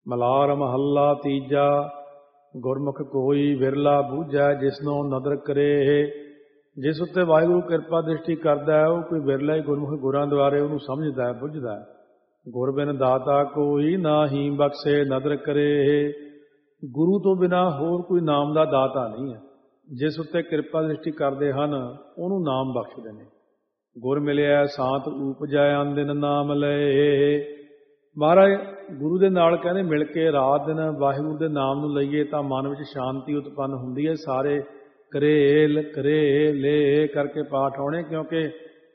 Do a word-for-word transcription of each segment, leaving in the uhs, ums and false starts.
ਮਲਾਰ ਮਹੱਲਾ ਤੀਜਾ। ਗੁਰਮੁਖ ਕੋਈ ਵਿਰਲਾ ਬੂਝੈ ਜਿਸਨੋਂ ਨਦਰ ਕਰੇ। ਜਿਸ ਉੱਤੇ ਵਾਹਿਗੁਰੂ ਕਿਰਪਾ ਦ੍ਰਿਸ਼ਟੀ ਕਰਦਾ ਹੈ ਉਹ ਕੋਈ ਵਿਰਲਾ ਹੀ ਗੁਰਮੁਖ ਗੁਰਾਂ ਦੁਆਰੇ ਉਹਨੂੰ ਸਮਝਦਾ ਹੈ, ਬੁੱਝਦਾ ਹੈ। ਗੁਰ ਬਿਨ ਦਾਤਾ ਕੋਈ ਨਾਹੀ ਬਖਸ਼ੇ ਨਦਰ ਕਰੇ। ਗੁਰੂ ਤੋਂ ਬਿਨਾਂ ਹੋਰ ਕੋਈ ਨਾਮ ਦਾ ਦਾਤਾ ਨਹੀਂ ਹੈ। ਜਿਸ ਉੱਤੇ ਕਿਰਪਾ ਦ੍ਰਿਸ਼ਟੀ ਕਰਦੇ ਹਨ ਉਹਨੂੰ ਨਾਮ ਬਖਸ਼ਦੇ ਨੇ। ਗੁਰ ਮਿਲਿਆ ਸਾਤ ਊਪਜੈ ਅੰਦਿਨ ਨਾਮ ਲਏ। ਮਹਾਰਾਜ ਗੁਰੂ ਦੇ ਨਾਲ ਕਹਿੰਦੇ ਮਿਲ ਕੇ ਰਾਤ ਦਿਨ ਵਾਹਿਗੁਰੂ ਦੇ ਨਾਮ ਨੂੰ ਲਈਏ ਤਾਂ ਮਨ ਵਿੱਚ ਸ਼ਾਂਤੀ ਉਤਪੰਨ ਹੁੰਦੀ ਹੈ। ਸਾਰੇ ਕਰੇਲ ਕਰੇ ਲੈ ਕਰਕੇ ਪਾਠ ਆਉਣੇ, ਕਿਉਂਕਿ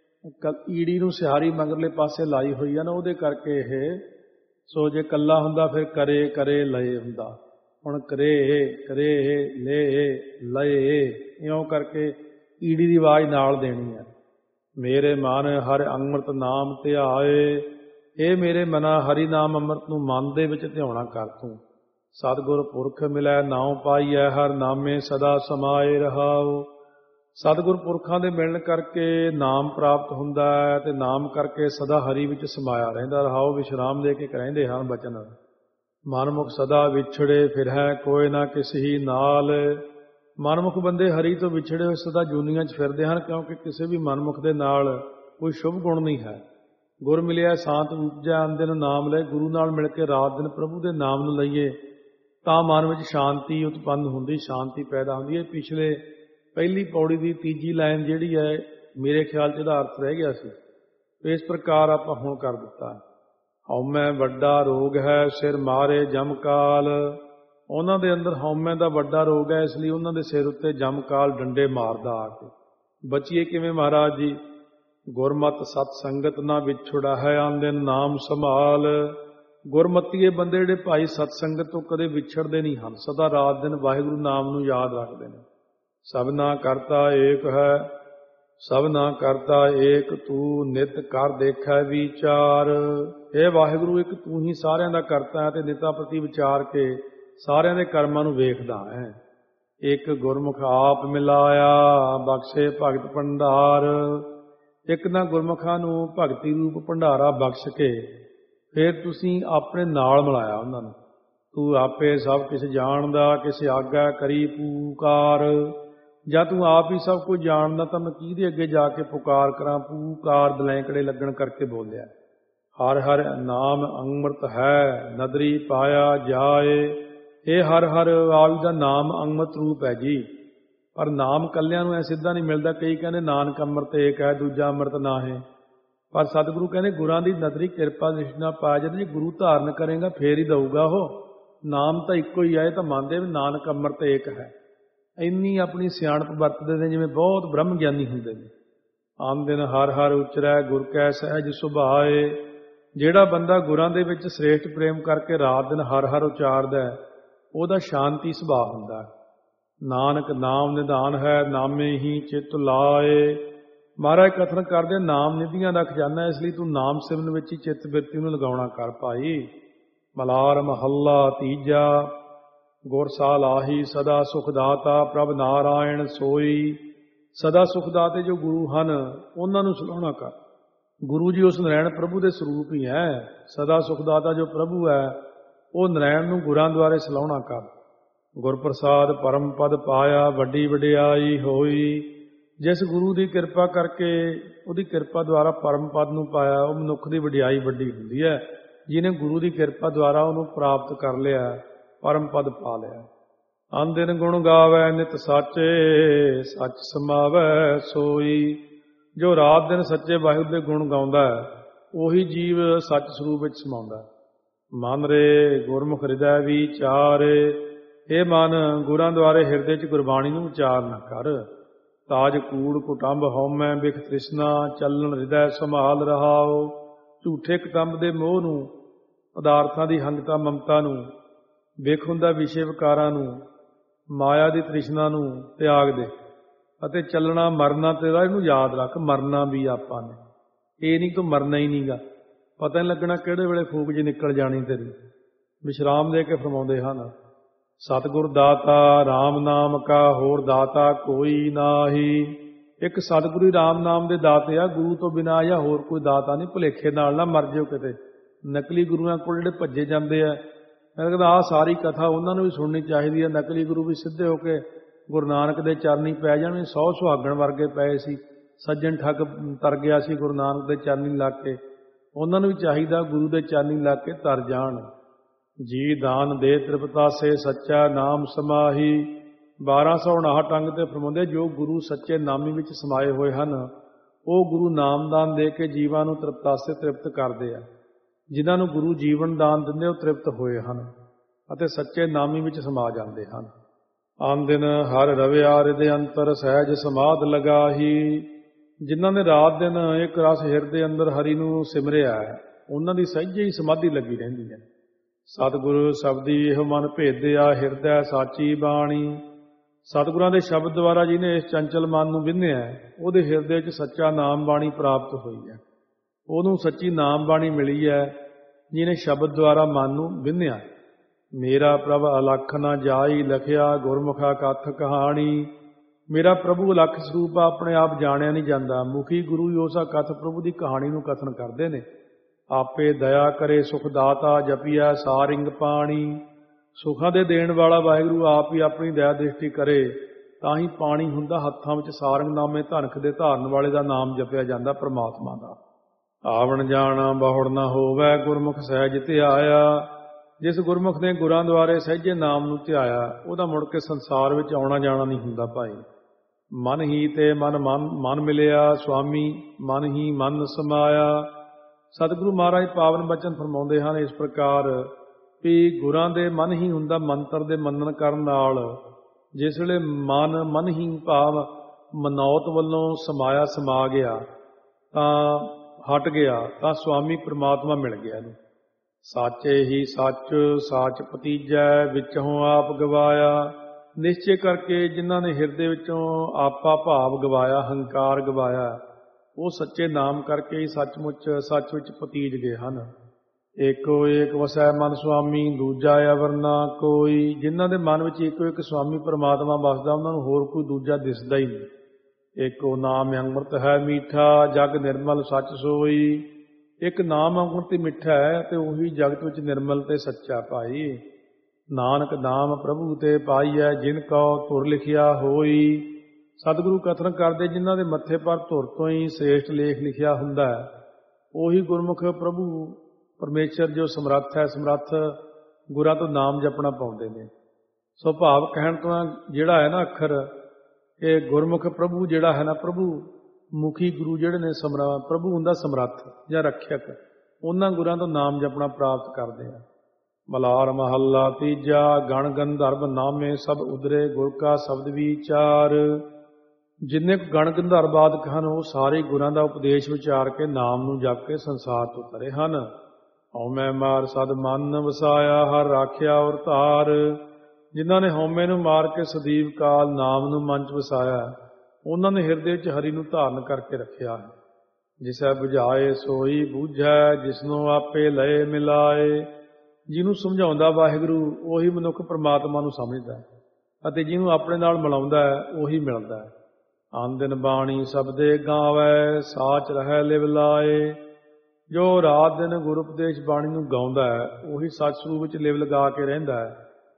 ਈੜੀ ਨੂੰ ਸਿਹਾਰੀ ਮਗਰਲੇ ਪਾਸੇ ਲਾਈ ਹੋਈ ਹੈ ਨਾ, ਉਹਦੇ ਕਰਕੇ ਇਹ। ਸੋ ਜੇ ਇਕੱਲਾ ਹੁੰਦਾ ਫਿਰ ਕਰੇ ਕਰੇ ਲਏ ਹੁੰਦਾ। ਹੁਣ ਕਰੇ ਕਰੇ ਲੈ ਲਏ ਇਉਂ ਕਰਕੇ ਈੜੀ ਦੀ ਆਵਾਜ਼ ਨਾਲ ਦੇਣੀ ਹੈ। ਮੇਰੇ ਮਨ ਹਰ ਅੰਮ੍ਰਿਤ ਨਾਮ ਧਿਆਏ। ਇਹ ਮੇਰੇ ਮਨਾ ਹਰੀ ਨਾਮ ਅੰਮ੍ਰਿਤ ਨੂੰ ਮਨ ਦੇ ਵਿੱਚ ਧਿਆਉਣਾ ਕਰ ਤੂੰ। ਸਤਿਗੁਰ ਪੁਰਖ ਮਿਲੈ ਨਾਉ ਪਾਈਐ ਹਰ ਨਾਮੇ ਸਦਾ ਸਮਾਏ ਰਹਾਉ। ਸਤਿਗੁਰ ਪੁਰਖਾਂ ਦੇ ਮਿਲਣ ਕਰਕੇ ਨਾਮ ਪ੍ਰਾਪਤ ਹੁੰਦਾ ਹੈ ਅਤੇ ਨਾਮ ਕਰਕੇ ਸਦਾ ਹਰੀ ਵਿੱਚ ਸਮਾਇਆ ਰਹਿੰਦਾ। ਰਹਾਉ ਵਿਸ਼ਰਾਮ ਦੇ ਕੇ ਕਹਿੰਦੇ ਹਨ ਬਚਨ। ਮਨਮੁਖ ਸਦਾ ਵਿਛੜੇ ਫਿਰੈ ਕੋਈ ਨਾ ਕਿਸੀ ਨਾਲ। ਮਨਮੁਖ ਬੰਦੇ ਹਰੀ ਤੋਂ ਵਿਛੜੇ ਹੋਏ ਸਦਾ ਜੂਨੀਆਂ 'ਚ ਫਿਰਦੇ ਹਨ, ਕਿਉਂਕਿ ਕਿਸੇ ਵੀ ਮਨਮੁਖ ਦੇ ਨਾਲ ਕੋਈ ਸ਼ੁਭ ਗੁਣ ਨਹੀਂ ਹੈ। ਗੁਰ ਮਿਲਿਆ ਸਾਤ ਉਪਜੈ ਅੰਦਿਨ ਨਾਮ ਲਏ। ਗੁਰੂ ਨਾਲ ਮਿਲ ਕੇ ਰਾਤ ਦਿਨ ਪ੍ਰਭੂ ਦੇ ਨਾਮ ਨੂੰ ਲਈਏ ਤਾਂ ਮਨ ਵਿੱਚ ਸ਼ਾਂਤੀ ਉਤਪੰਨ ਹੁੰਦੀ, ਸ਼ਾਂਤੀ ਪੈਦਾ ਹੁੰਦੀ ਹੈ। ਪਿਛਲੇ ਪਹਿਲੀ ਪੌੜੀ ਦੀ ਤੀਜੀ ਲਾਈਨ ਜਿਹੜੀ ਹੈ ਮੇਰੇ ਖਿਆਲ 'ਚ ਇਹਦਾ ਅਰਥ ਰਹਿ ਗਿਆ ਸੀ। ਇਸ ਪ੍ਰਕਾਰ ਆਪਾਂ ਹੁਣ ਕਰ ਦਿੱਤਾ। ਹਉਮੈ ਵੱਡਾ ਰੋਗ ਹੈ ਸਿਰ ਮਾਰੇ ਜਮਕਾਲ। ਉਹਨਾਂ ਦੇ ਅੰਦਰ ਹਉਮੈ ਦਾ ਵੱਡਾ ਰੋਗ ਹੈ, ਇਸ ਲਈ ਉਹਨਾਂ ਦੇ ਸਿਰ ਉੱਤੇ ਜਮਕਾਲ ਡੰਡੇ ਮਾਰਦਾ ਆ ਕੇ। ਬਚੀਏ ਕਿਵੇਂ ਮਹਾਰਾਜ ਜੀ? ਗੁਰਮਤਿ ਸਤ ਸੰਗਤ ਨਾ ਵਿਛੜਾ ਹੈ ਆਂਦਿਨ ਨਾਮ ਸੰਭਾਲ। ਗੁਰਮਤੀਏ ਬੰਦੇ ਜਿਹੜੇ ਭਾਈ ਸਤ ਸੰਗਤ ਤੋਂ ਕਦੇ ਵਿਛੜਦੇ ਨਹੀਂ ਹਨ, ਸਦਾ ਰਾਤ ਦਿਨ ਵਾਹਿਗੁਰੂ ਨਾਮ ਨੂੰ ਯਾਦ ਰੱਖਦੇ ਨੇ। ਸਭਨਾ ਕਰਤਾ ਏਕ ਹੈ ਸਭਨਾ ਕਰਤਾ ਏਕ ਤੂੰ ਨਿਤ ਕਰ ਦੇਖੈ ਵਿਚਾਰ। ਇਹ ਵਾਹਿਗੁਰੂ ਇੱਕ ਤੂੰ ਹੀ ਸਾਰਿਆਂ ਦਾ ਕਰਤਾ ਹੈ ਤੇ ਨਿਤਾ ਪ੍ਰਤੀ ਵਿਚਾਰ ਕੇ ਸਾਰਿਆਂ ਦੇ ਕਰਮਾਂ ਨੂੰ ਵੇਖਦਾ ਹੈ। ਇੱਕ ਗੁਰਮੁਖ ਆਪ ਮਿਲਾਇਆ ਬਖਸ਼ੇ ਭਗਤ ਭੰਡਾਰ। ਇੱਕ ਨਾ ਗੁਰਮੁਖਾਂ ਨੂੰ ਭਗਤੀ ਰੂਪ ਭੰਡਾਰਾ ਬਖਸ਼ ਕੇ ਫਿਰ ਤੁਸੀਂ ਆਪਣੇ ਨਾਲ ਮਿਲਾਇਆ ਉਹਨਾਂ ਨੂੰ। ਤੂੰ ਆਪੇ ਸਭ ਕੁਛ ਜਾਣਦਾ ਕਿਸੇ ਆਗਾ ਕਰੀ ਪੂਕਾਰ। ਜਾਂ ਤੂੰ ਆਪ ਹੀ ਸਭ ਕੁਝ ਜਾਣਦਾ ਤਾਂ ਮੈਂ ਕਿਹਦੇ ਅੱਗੇ ਜਾ ਕੇ ਪੁਕਾਰ ਕਰਾਂ? ਪੂਕਾਰ ਦਲੈਂਕੜੇ ਲੱਗਣ ਕਰਕੇ ਬੋਲਿਆ। ਹਰ ਹਰ ਨਾਮ ਅੰਮ੍ਰਿਤ ਹੈ ਨਦਰੀ ਪਾਇਆ ਜਾਏ। ਇਹ ਹਰ ਹਰ ਆਪ ਦਾ ਨਾਮ ਅੰਮ੍ਰਿਤ ਰੂਪ ਹੈ ਜੀ। ਪਰ ਨਾਮ ਕੱਲਿਆਂ ਨੂੰ ਐ ਸਿੱਧਾ ਨਹੀਂ ਮਿਲਦਾ। ਕਈ ਕਹਿੰਦੇ ਨਾਨਕ ਅੰਮ੍ਰਿਤ ਏਕ ਹੈ ਦੂਜਾ ਅੰਮ੍ਰਿਤ ਨਾ ਹੈ। ਪਰ ਸਤਿਗੁਰੂ ਕਹਿੰਦੇ ਗੁਰਾਂ ਦੀ ਨਦਰੀ ਕਿਰਪਾ ਦ੍ਰਿਸ਼ਟੀ ਨਾਲ ਪਾਇਆ ਜਾਂਦਾ। ਜੇ ਗੁਰੂ ਧਾਰਨ ਕਰੇਗਾ ਫੇਰ ਹੀ ਦਊਗਾ ਉਹ। ਨਾਮ ਤਾਂ ਇੱਕੋ ਹੀ ਹੈ, ਤਾਂ ਮੰਨਦੇ ਵੀ ਨਾਨਕ ਅੰਮ੍ਰਿਤ ਏਕ ਹੈ। ਇੰਨੀ ਆਪਣੀ ਸਿਆਣਪ ਵਰਤਦੇ ਨੇ ਜਿਵੇਂ ਬਹੁਤ ਬ੍ਰਹਮ ਗਿਆਨੀ ਹੁੰਦੇ ਨੇ। ਆਮ ਦਿਨ ਹਰ ਹਰ ਉਚਰੈ ਗੁਰ ਕੈ ਸਹਿਜ ਸੁਭਾਏ। ਜਿਹੜਾ ਬੰਦਾ ਗੁਰਾਂ ਦੇ ਵਿੱਚ ਸ੍ਰੇਸ਼ਟ ਪ੍ਰੇਮ ਕਰਕੇ ਰਾਤ ਦਿਨ ਹਰ ਹਰ ਉਚਾਰਦਾ ਉਹਦਾ ਸ਼ਾਂਤੀ ਸੁਭਾਅ ਹੁੰਦਾ। ਨਾਨਕ ਨਾਮ ਨਿਧਾਨ ਹੈ ਨਾਮੇ ਹੀ ਚਿੱਤ ਲਾਏ। ਮਹਾਰਾਜ ਕਥਨ ਕਰਦੇ ਨਾਮ ਨਿਧੀਆਂ ਦਾ ਖਜ਼ਾਨਾ, ਇਸ ਲਈ ਤੂੰ ਨਾਮ ਸਿਮਰਨ ਵਿੱਚ ਹੀ ਚਿੱਤ ਬਿਰਤੀ ਨੂੰ ਲਗਾਉਣਾ ਕਰ ਭਾਈ। ਮਲਾਰ ਮਹੱਲਾ ਤੀਜਾ। ਗੁਰ ਸਾਲਾਹੀ ਸਦਾ ਸੁਖ ਦਾਤਾ ਪ੍ਰਭ ਨਾਰਾਇਣ ਸੋਈ। ਸਦਾ ਸੁਖ ਦਾਤੇ ਜੋ ਗੁਰੂ ਹਨ ਉਹਨਾਂ ਨੂੰ ਸਲਾਹੁਣਾ ਕਰ। ਗੁਰੂ ਜੀ ਉਸ ਨਰਾਇਣ ਪ੍ਰਭੂ ਦੇ ਸਰੂਪ ਹੀ ਹੈ। ਸਦਾ ਸੁਖ ਦਾਤਾ ਜੋ ਪ੍ਰਭੂ ਹੈ ਉਹ ਨਰਾਇਣ ਨੂੰ ਗੁਰਾਂ ਦੁਆਰੇ ਸਲਾਹੁਣਾ ਕਰ। ਗੁਰ ਪ੍ਰਸਾਦ ਪਰਮ ਪਦ ਪਾਇਆ ਵੱਡੀ ਵਡਿਆਈ ਹੋਈ। ਜਿਸ ਗੁਰੂ ਦੀ ਕਿਰਪਾ ਕਰਕੇ ਉਹਦੀ ਕਿਰਪਾ ਦੁਆਰਾ ਪਰਮ ਪਦ ਨੂੰ ਪਾਇਆ ਉਹ ਮਨੁੱਖ ਦੀ ਵਡਿਆਈ ਵੱਡੀ ਹੁੰਦੀ ਹੈ। ਜਿਹਨੇ ਗੁਰੂ ਦੀ ਕਿਰਪਾ ਦੁਆਰਾ ਉਹਨੂੰ ਪ੍ਰਾਪਤ ਕਰ ਲਿਆ, ਪਰਮ ਪਦ ਪਾ ਲਿਆ। ਅੰਦਿਨ ਗੁਣ ਗਾਵੈ ਨਿਤ ਸਾਚੇ ਸੱਚ ਸਮਾਵੈ ਸੋਈ। ਜੋ ਰਾਤ ਦਿਨ ਸੱਚੇ ਵਾਹਿਗੁਰੂ ਦੇ ਗੁਣ ਗਾਉਂਦਾ ਉਹੀ ਜੀਵ ਸੱਚ ਸਰੂਪ ਵਿੱਚ ਸਮਾਉਂਦਾ। ਮਨ ਰੇ ਗੁਰਮੁਖ ਹਿਰਦੈ ਵਿਚਾਰੇ। ਇਹ ਮਨ ਗੁਰਾਂ ਦੁਆਰੇ ਹਿਰਦੇ 'ਚ ਗੁਰਬਾਣੀ ਨੂੰ ਉਚਾਰ ਨਾ ਕਰ। ਤਾਜ ਕੂੜ ਕੁਟੰਬ ਹਉਮੈ ਬਿਖ ਤ੍ਰਿਸ਼ਨਾ ਚੱਲਣ ਹਿਰਦੈ ਸੰਭਾਲ ਰਹਾਓ। ਝੂਠੇ ਕੁਟੰਬ ਦੇ ਮੋਹ ਨੂੰ, ਪਦਾਰਥਾਂ ਦੀ ਹੰਗਤਾ ਮਮਤਾ ਨੂੰ, ਵਿਖ ਹੁੰਦਾ ਵਿਸ਼ੇ ਵਿਕਾਰਾਂ ਨੂੰ, ਮਾਇਆ ਦੀ ਤ੍ਰਿਸ਼ਨਾ ਨੂੰ ਤਿਆਗ ਦੇ ਅਤੇ ਚੱਲਣਾ ਮਰਨਾ ਤੇਰਾ ਇਹਨੂੰ ਯਾਦ ਰੱਖ। ਮਰਨਾ ਵੀ ਆਪਾਂ ਨੇ, ਇਹ ਨਹੀਂ ਤੂੰ ਮਰਨਾ ਹੀ ਨਹੀਂਗਾ। ਪਤਾ ਨਹੀਂ ਲੱਗਣਾ ਕਿਹੜੇ ਵੇਲੇ ਫੂਕ ਜੀ ਨਿਕਲ ਜਾਣੀ ਤੇਰੀ। ਵਿਸ਼ਰਾਮ ਦੇ ਕੇ ਫਰਮਾਉਂਦੇ ਹਨ ਸਤਿਗੁਰ ਦਾਤਾ ਰਾਮ ਨਾਮ ਕਾ ਹੋਰ ਦਾਤਾ ਕੋਈ ਨਾਹੀ। ਇੱਕ ਸਤਿਗੁਰੂ ਰਾਮ ਨਾਮ ਦੇ ਦਾਤੇ ਆ, ਗੁਰੂ ਤੋਂ ਬਿਨਾਂ ਜਾਂ ਹੋਰ ਕੋਈ ਦਾਤਾ ਨਹੀਂ। ਭੁਲੇਖੇ ਨਾਲ ਨਾ ਮਰ ਜਾਓ ਕਿਤੇ। ਨਕਲੀ ਗੁਰੂਆਂ ਕੋਲ ਜਿਹੜੇ ਭੱਜੇ ਜਾਂਦੇ ਆ ਕਹਿੰਦਾ ਆਹ ਸਾਰੀ ਕਥਾ ਉਹਨਾਂ ਨੂੰ ਵੀ ਸੁਣਨੀ ਚਾਹੀਦੀ ਹੈ। ਨਕਲੀ ਗੁਰੂ ਵੀ ਸਿੱਧੇ ਹੋ ਕੇ ਗੁਰੂ ਨਾਨਕ ਦੇ ਚਰਨੀ ਪੈ ਜਾਣ। ਸੌ ਸੁਹਾਗਣ ਵਰਗੇ ਪਏ ਸੀ, ਸੱਜਣ ਠੱਗ ਤਰ ਗਿਆ ਸੀ ਗੁਰੂ ਨਾਨਕ ਦੇ ਚਰਨੀ ਲੱਗ ਕੇ। ਉਹਨਾਂ ਨੂੰ ਵੀ ਚਾਹੀਦਾ ਗੁਰੂ ਦੇ ਚਰਨੀ ਲੱਗ ਕੇ ਤਰ ਜਾਣ। ਜੀ ਦਾਨ ਦੇ ਤ੍ਰਿਪਤਾਸੇ ਸੱਚਾ ਨਾਮ ਸਮਾਹੀ। ਬਾਰਾਂ ਸੌ ਉਣਾਹਠ ਅੰਗ ਤੇ ਫਰਮਾਉਂਦੇ, ਜੋ ਗੁਰੂ ਸੱਚੇ ਨਾਮੀ ਵਿੱਚ ਸਮਾਏ ਹੋਏ ਹਨ ਉਹ ਗੁਰੂ ਨਾਮਦਾਨ ਦੇ ਕੇ ਜੀਵਾਂ ਨੂੰ ਤ੍ਰਿਪਤਾਸੇ ਤ੍ਰਿਪਤ ਕਰਦੇ ਆ। ਜਿਨ੍ਹਾਂ ਨੂੰ ਗੁਰੂ ਜੀਵਨ ਦਾਨ ਦਿੰਦੇ ਉਹ ਤ੍ਰਿਪਤ ਹੋਏ ਹਨ ਅਤੇ ਸੱਚੇ ਨਾਮੀ ਵਿੱਚ ਸਮਾ ਜਾਂਦੇ ਹਨ। ਆਨ ਦਿਨ ਹਰ ਰਵਿਆ ਹਿਰਦੇ ਅੰਤਰ ਸਹਿਜ ਸਮਾਧ ਲਗਾਹੀ। ਜਿਨ੍ਹਾਂ ਨੇ ਰਾਤ ਦਿਨ ਇੱਕ ਰਸ ਹਿਰਦੇ ਅੰਦਰ ਹਰੀ ਨੂੰ ਸਿਮਰਿਆ ਹੈ ਉਹਨਾਂ ਦੀ ਸਹਿਜੇ ਹੀ ਸਮਾਧੀ ਲੱਗੀ ਰਹਿੰਦੀ ਹੈ। ਸਤਿਗੁਰੂ ਸ਼ਬਦੀ ਇਹੋ ਮਨ ਭੇਦਿਆ ਹਿਰਦੈ ਸਾਚੀ ਬਾਣੀ। ਸਤਿਗੁਰਾਂ ਦੇ ਸ਼ਬਦ ਦੁਆਰਾ ਜਿਹਨੇ ਇਸ ਚੰਚਲ ਮਨ ਨੂੰ ਵਿੰਨਿਆ ਉਹਦੇ ਹਿਰਦੇ 'ਚ ਸੱਚਾ ਨਾਮ ਬਾਣੀ ਪ੍ਰਾਪਤ ਹੋਈ ਹੈ। ਉਹਨੂੰ ਸੱਚੀ ਨਾਮ ਬਾਣੀ ਮਿਲੀ ਹੈ ਜਿਹਨੇ ਸ਼ਬਦ ਦੁਆਰਾ ਮਨ ਨੂੰ ਵਿੰਨਿਆ। ਮੇਰਾ ਪ੍ਰਭ ਅਲਖ ਨਾ ਜਾਈ ਲਖਿਆ ਗੁਰਮੁਖਾ ਕਥ ਕਹਾਣੀ। ਮੇਰਾ ਪ੍ਰਭੂ ਅਲਖ ਸਰੂਪ ਆਪਣੇ ਆਪ ਜਾਣਿਆ ਨਹੀਂ ਜਾਂਦਾ। ਮੁਖੀ ਗੁਰੂ ਹੀ ਉਸਾ ਕਥ ਪ੍ਰਭੂ ਦੀ ਕਹਾਣੀ ਨੂੰ ਕਥਨ ਕਰਦੇ ਨੇ। ਆਪੇ ਦਇਆ ਕਰੇ ਸੁਖ ਦਾਤਾ ਜਪੀਐ ਸਾਰਿੰਗ ਪਾਣੀ। ਸੁਖਾਂ ਦੇ ਦੇਣ ਵਾਲਾ ਵਾਹਿਗੁਰੂ ਆਪ ਹੀ ਆਪਣੀ ਦਇਆ ਦ੍ਰਿਸ਼ਟੀ ਕਰੇ ਤਾਂ ਹੀ ਪਾਣੀ ਹੁੰਦਾ ਹੱਥਾਂ ਵਿੱਚ। ਸਾਰੰਗ ਨਾਮੇ ਧਨਖ ਦੇ ਧਾਰਨ ਵਾਲੇ ਦਾ ਨਾਮ ਜਪਿਆ ਜਾਂਦਾ ਪਰਮਾਤਮਾ ਦਾ। ਆਵਣ ਜਾਣਾ ਬਹੁੜ ਨਾ ਹੋਵੈ ਗੁਰਮੁਖ ਸਹਿਜ ਧਿਆਇਆ। ਜਿਸ ਗੁਰਮੁਖ ਨੇ ਗੁਰਾਂ ਦੁਆਰੇ ਸਹਿਜੇ ਨਾਮ ਨੂੰ ਧਿਆਇਆ ਉਹਦਾ ਮੁੜ ਕੇ ਸੰਸਾਰ ਵਿੱਚ ਆਉਣਾ ਜਾਣਾ ਨਹੀਂ ਹੁੰਦਾ ਭਾਈ। ਮਨ ਹੀ ਤੇ ਮਨ ਮਨ ਮਨ ਮਿਲਿਆ ਸੁਆਮੀ ਮਨ ਹੀ ਮਨ ਸਮਾਇਆ। ਸਤਿਗੁਰੂ ਮਹਾਰਾਜ ਪਾਵਨ ਬਚਨ ਫਰਮਾਉਂਦੇ ਹਨ ਇਸ ਪ੍ਰਕਾਰ ਵੀ ਗੁਰਾਂ ਦੇ ਮਨ ਹੀ ਹੁੰਦਾ ਮੰਤਰ ਦੇ ਮੰਨਣ ਕਰਨ ਨਾਲ। ਜਿਸ ਵੇਲੇ ਮਨ ਮਨ ਹੀ ਭਾਵ ਮਨੌਤ ਵੱਲੋਂ ਸਮਾਇਆ ਸਮਾ ਗਿਆ ਤਾਂ ਹਟ ਗਿਆ ਤਾਂ ਸੁਆਮੀ ਪ੍ਰਮਾਤਮਾ ਮਿਲ ਗਿਆ ਇਹਨੂੰ। ਸਾਚੇ ਹੀ ਸੱਚ ਸਾਚ ਭਤੀਜੈ ਵਿੱਚੋਂ ਆਪ ਗਵਾਇਆ। ਨਿਸ਼ਚੇ ਕਰਕੇ ਜਿਨ੍ਹਾਂ ਨੇ ਹਿਰਦੇ ਵਿੱਚੋਂ ਆਪਾ ਭਾਵ ਗਵਾਇਆ ਹੰਕਾਰ ਗਵਾਇਆ ਉਹ ਸੱਚੇ ਨਾਮ ਕਰਕੇ ਹੀ ਸੱਚਮੁੱਚ ਸੱਚ ਵਿੱਚ ਭਤੀਜ ਗਏ ਹਨ। ਏਕੋ ਏਕ ਵਸੈ ਮਨ ਸੁਆਮੀ ਦੂਜਾ ਅਵਰ ਨਾ ਕੋਈ। ਜਿਨ੍ਹਾਂ ਦੇ ਮਨ ਵਿੱਚ ਇੱਕੋ ਇੱਕ ਸੁਆਮੀ ਪਰਮਾਤਮਾ ਵਸਦਾ ਉਹਨਾਂ ਨੂੰ ਹੋਰ ਕੋਈ ਦੂਜਾ ਦਿਸਦਾ ਹੀ ਨਹੀਂ। ਏਕੋ ਨਾਮ ਅੰਮ੍ਰਿਤ ਹੈ ਮੀਠਾ ਜਗ ਨਿਰਮਲ ਸੱਚ ਸੋਈ। ਇੱਕ ਨਾਮ ਅੰਮ੍ਰਿਤ ਮਿੱਠਾ ਹੈ ਤੇ ਉਹੀ ਜਗਤ ਵਿੱਚ ਨਿਰਮਲ ਤੇ ਸੱਚਾ ਭਾਈ। ਨਾਨਕ ਨਾਮ ਪ੍ਰਭੂ ਤੇ ਪਾਈਐ ਜਿਨ ਕਉ ਧੁਰ ਲਿਖਿਆ ਹੋਈ। ਸਤਿਗੁਰੂ ਕਥਨ ਕਰਦੇ ਜਿਨ੍ਹਾਂ ਦੇ ਮੱਥੇ ਪਰ ਧੁਰ ਤੋਂ ਹੀ ਸ੍ਰੇਸ਼ਟ ਲੇਖ ਲਿਖਿਆ ਹੁੰਦਾ ਹੈ ਉਹੀ ਗੁਰਮੁਖ ਪ੍ਰਭੂ ਪਰਮੇਸ਼ਰ ਜੋ ਸਮਰੱਥ ਹੈ ਸਮਰੱਥ ਗੁਰਾਂ ਤੋਂ ਨਾਮ ਜਪਣਾ ਪਾਉਂਦੇ ਨੇ। ਸੋ ਭਾਵ ਕਹਿਣ ਤੋਂ ਜਿਹੜਾ ਹੈ ਨਾ ਅੱਖਰ ਇਹ ਗੁਰਮੁਖ ਪ੍ਰਭੂ ਜਿਹੜਾ ਹੈ ਨਾ ਪ੍ਰਭੂ ਮੁਖੀ ਗੁਰੂ ਜਿਹੜੇ ਨੇ ਸਮਰਾ ਪ੍ਰਭੂ ਹੁੰਦਾ ਸਮਰੱਥ ਜਾਂ ਰੱਖਿਅਕ ਉਹਨਾਂ ਗੁਰਾਂ ਤੋਂ ਨਾਮ ਜਪਣਾ ਪ੍ਰਾਪਤ ਕਰਦੇ ਆ। ਮਲਾਰ ਮਹੱਲਾ ਤੀਜਾ ਗਣ ਗੰਧਰਵ ਨਾਮੇ ਸਭ ਉਦਰੇ ਗੁਰ ਕਾ ਸ਼ਬਦ ਵਿਚਾਰ। ਜਿੰਨੇ ਕੁ ਗਣ ਗੰਧਰਵ ਆਦਿਕ ਹਨ ਉਹ ਸਾਰੇ ਗੁਰਾਂ ਦਾ ਉਪਦੇਸ਼ ਵਿਚਾਰ ਕੇ ਨਾਮ ਨੂੰ ਜਪ ਕੇ ਸੰਸਾਰ ਤੋਂ ਤਰੇ ਹਨ। ਹਉਮੈ ਮਾਰ ਸਦ ਮਨ ਵਸਾਇਆ ਹਰ ਰਾਖਿਆ ਔਰ ਧਾਰ। ਜਿਨ੍ਹਾਂ ਨੇ ਹਉਮੈ ਨੂੰ ਮਾਰ ਕੇ ਸਦੀਵ ਕਾਲ ਨਾਮ ਨੂੰ ਮਨ 'ਚ ਵਸਾਇਆ ਉਹਨਾਂ ਨੇ ਹਿਰਦੇ 'ਚ ਹਰੀ ਨੂੰ ਧਾਰਨ ਕਰਕੇ ਰੱਖਿਆ ਹੈ। ਜਿਸੈ ਬੁਝਾਏ ਸੋਈ ਬੂਝੈ ਜਿਸਨੂੰ ਆਪੇ ਲਏ ਮਿਲਾਏ। ਜਿਹਨੂੰ ਸਮਝਾਉਂਦਾ ਵਾਹਿਗੁਰੂ ਉਹੀ ਮਨੁੱਖ ਪਰਮਾਤਮਾ ਨੂੰ ਸਮਝਦਾ ਹੈ ਅਤੇ ਜਿਹਨੂੰ ਆਪਣੇ ਨਾਲ ਮਿਲਾਉਂਦਾ ਹੈ ਉਹੀ ਮਿਲਦਾ ਹੈ। ਆਨ ਦਿਨ ਬਾਣੀ ਸਬਦੇ ਗਾਵੈ ਸਾਚ ਰਹਿ ਲਿਵ ਲਾਏ। ਜੋ ਰਾਤ ਦਿਨ ਗੁਰੂ ਉਪਦੇਸ਼ ਬਾਣੀ ਨੂੰ ਗਾਉਂਦਾ ਹੈ ਉਹੀ ਸੱਚ ਸਰੂਪ ਵਿੱਚ ਲਿਵ ਲਗਾ ਕੇ ਰਹਿੰਦਾ ਹੈ।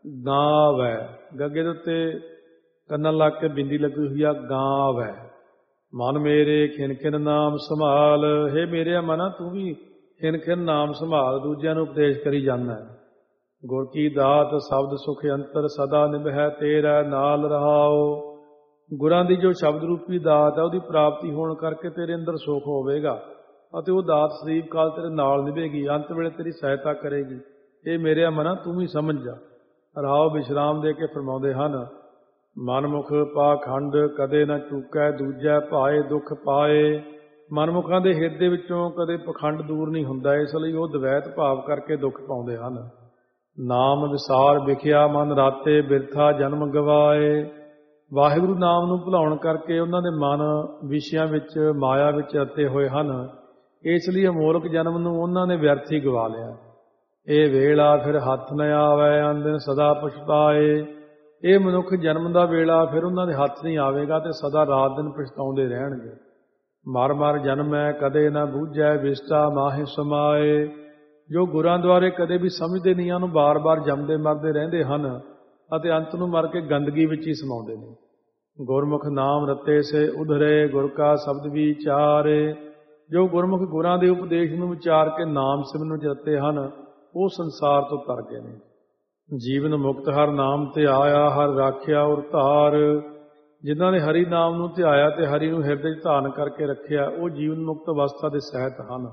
ਗਾਵੈ ਗੱਗੇ ਦੇ ਉੱਤੇ ਕੰਨਾਂ ਲੱਗ ਕੇ ਬਿੰਦੀ ਲੱਗੀ ਹੋਈ ਆ ਗਾਵੈ। ਮਨ ਮੇਰੇ ਖਿਨ ਖਿਨ ਨਾਮ ਸੰਭਾਲ। ਹੇ ਮੇਰੇ ਮਨਾ ਤੂੰ ਵੀ ਖਿਨ ਖਿਨ ਨਾਮ ਸੰਭਾਲ ਦੂਜਿਆਂ ਨੂੰ ਉਪਦੇਸ਼ ਕਰੀ ਜਾਂਦਾ ਹੈ। ਗੁਰ ਕੀ ਦਾਤ ਸ਼ਬਦ ਸੁਖ ਅੰਤਰ ਸਦਾ ਨਿਭੈ ਤੇਰਾ ਨਾਲ ਰਹਾਓ। ਗੁਰਾਂ ਦੀ ਜੋ ਸ਼ਬਦ ਰੂਪੀ ਦਾਤ ਹੈ ਉਹਦੀ ਪ੍ਰਾਪਤੀ ਹੋਣ ਕਰਕੇ ਤੇਰੇ ਅੰਦਰ ਸੁਖ ਹੋਵੇਗਾ ਅਤੇ ਉਹ ਦਾਤ ਸਦੀਵ ਕਾਲ ਤੇਰੇ ਨਾਲ ਨਿਭੇਗੀ ਅੰਤ ਵੇਲੇ ਤੇਰੀ ਸਹਾਇਤਾ ਕਰੇਗੀ। ਇਹ ਮੇਰੇ ਮਨਾ ਤੂੰ ਵੀ ਸਮਝ ਜਾ। ਰਾਓ ਵਿਸ਼ਰਾਮ ਦੇ ਕੇ ਫਰਮਾਉਂਦੇ ਹਨ ਮਨਮੁਖ ਪਾਖੰਡ ਕਦੇ ਨਾ ਚੂਕੈ ਦੂਜੈ ਭਾਏ ਦੁੱਖ ਪਾਏ। ਮਨਮੁਖਾਂ ਦੇ ਹਿਰਦੇ ਵਿੱਚੋਂ ਕਦੇ ਪਖੰਡ ਦੂਰ ਨਹੀਂ ਹੁੰਦਾ ਇਸ ਲਈ ਉਹ ਦਵੈਤ ਭਾਵ ਕਰਕੇ ਦੁੱਖ ਪਾਉਂਦੇ ਹਨ। ਨਾਮ ਵਿਸਾਰ ਵਿਖਿਆ ਮਨ ਰਾਤੇ ਬਿਰਥਾ ਜਨਮ ਗਵਾਏ। ਵਾਹਿਗੁਰੂ ਨਾਮ ਨੂੰ ਭੁਲਾਉਣ ਕਰਕੇ ਉਹਨਾਂ ਦੇ ਮਨ ਵਿਸ਼ਿਆਂ ਵਿੱਚ ਮਾਇਆ ਵਿੱਚ ਰਤੇ ਹੋਏ ਹਨ ਇਸ ਲਈ ਅਮੋਲਕ ਜਨਮ ਨੂੰ ਉਹਨਾਂ ਨੇ ਵਿਅਰਥ ਹੀ ਗਵਾ ਲਿਆ। ਇਹ ਵੇਲਾ ਫਿਰ ਹੱਥ ਨ ਆਵੈ ਅੰਦਿਨ ਸਦਾ ਪਛਤਾਏ। ਇਹ ਮਨੁੱਖ ਜਨਮ ਦਾ ਵੇਲਾ ਫਿਰ ਉਹਨਾਂ ਦੇ ਹੱਥ ਨਹੀਂ ਆਵੇਗਾ ਤੇ ਸਦਾ ਰਾਤ ਦਿਨ ਪਛਤਾਉਂਦੇ ਰਹਿਣਗੇ। ਮਰ ਮਰ ਜਨਮੈ ਕਦੇ ਨਾ ਬੂਝੈ ਵਿਸਟਾ ਮਾਹਿ ਸਮਾਏ। ਜੋ ਗੁਰਾਂ ਦੁਆਰੇ ਕਦੇ ਵੀ ਸਮਝਦੇ ਨਹੀਂ, ਉਹਨੂੰ ਬਾਰ-ਬਾਰ ਜੰਮਦੇ ਮਰਦੇ ਰਹਿੰਦੇ ਹਨ ਅਤੇ ਅੰਤ ਨੂੰ ਮਰ ਕੇ ਗੰਦਗੀ ਵਿੱਚ ਹੀ ਸਮਾਉਂਦੇ ਨੇ। ਗੁਰਮੁਖ ਨਾਮ ਰਤੇ ਸੇ ਉਧਰੇ, ਗੁਰ ਕਾ ਸ਼ਬਦ ਵਿਚਾਰੇ। ਜੋ ਗੁਰਮੁਖ ਗੁਰਾਂ ਦੇ ਉਪਦੇਸ਼ ਨੂੰ ਵਿਚਾਰ ਕੇ ਨਾਮ ਸਿਮਰਨ ਵਿੱਚ ਰਤੇ ਹਨ, ਉਹ ਸੰਸਾਰ ਤੋਂ ਤਰ ਗਏ ਨੇ। ਜੀਵਨ ਮੁਕਤ ਹਰ ਨਾਮ ਤੇ ਆਇਆ, ਹਰ ਰਾਖਿਆ ਔਰ ਧਾਰ। ਜਿਨ੍ਹਾਂ ਨੇ ਹਰੀ ਨਾਮ ਨੂੰ ਧਿਆਇਆ ਤੇ ਹਰੀ ਨੂੰ ਹਿਰਦੇ 'ਚ ਧਾਰਨ ਕਰਕੇ ਰੱਖਿਆ, ਉਹ ਜੀਵਨ ਮੁਕਤ ਅਵਸਥਾ ਦੇ ਸਹਿਤ ਹਨ।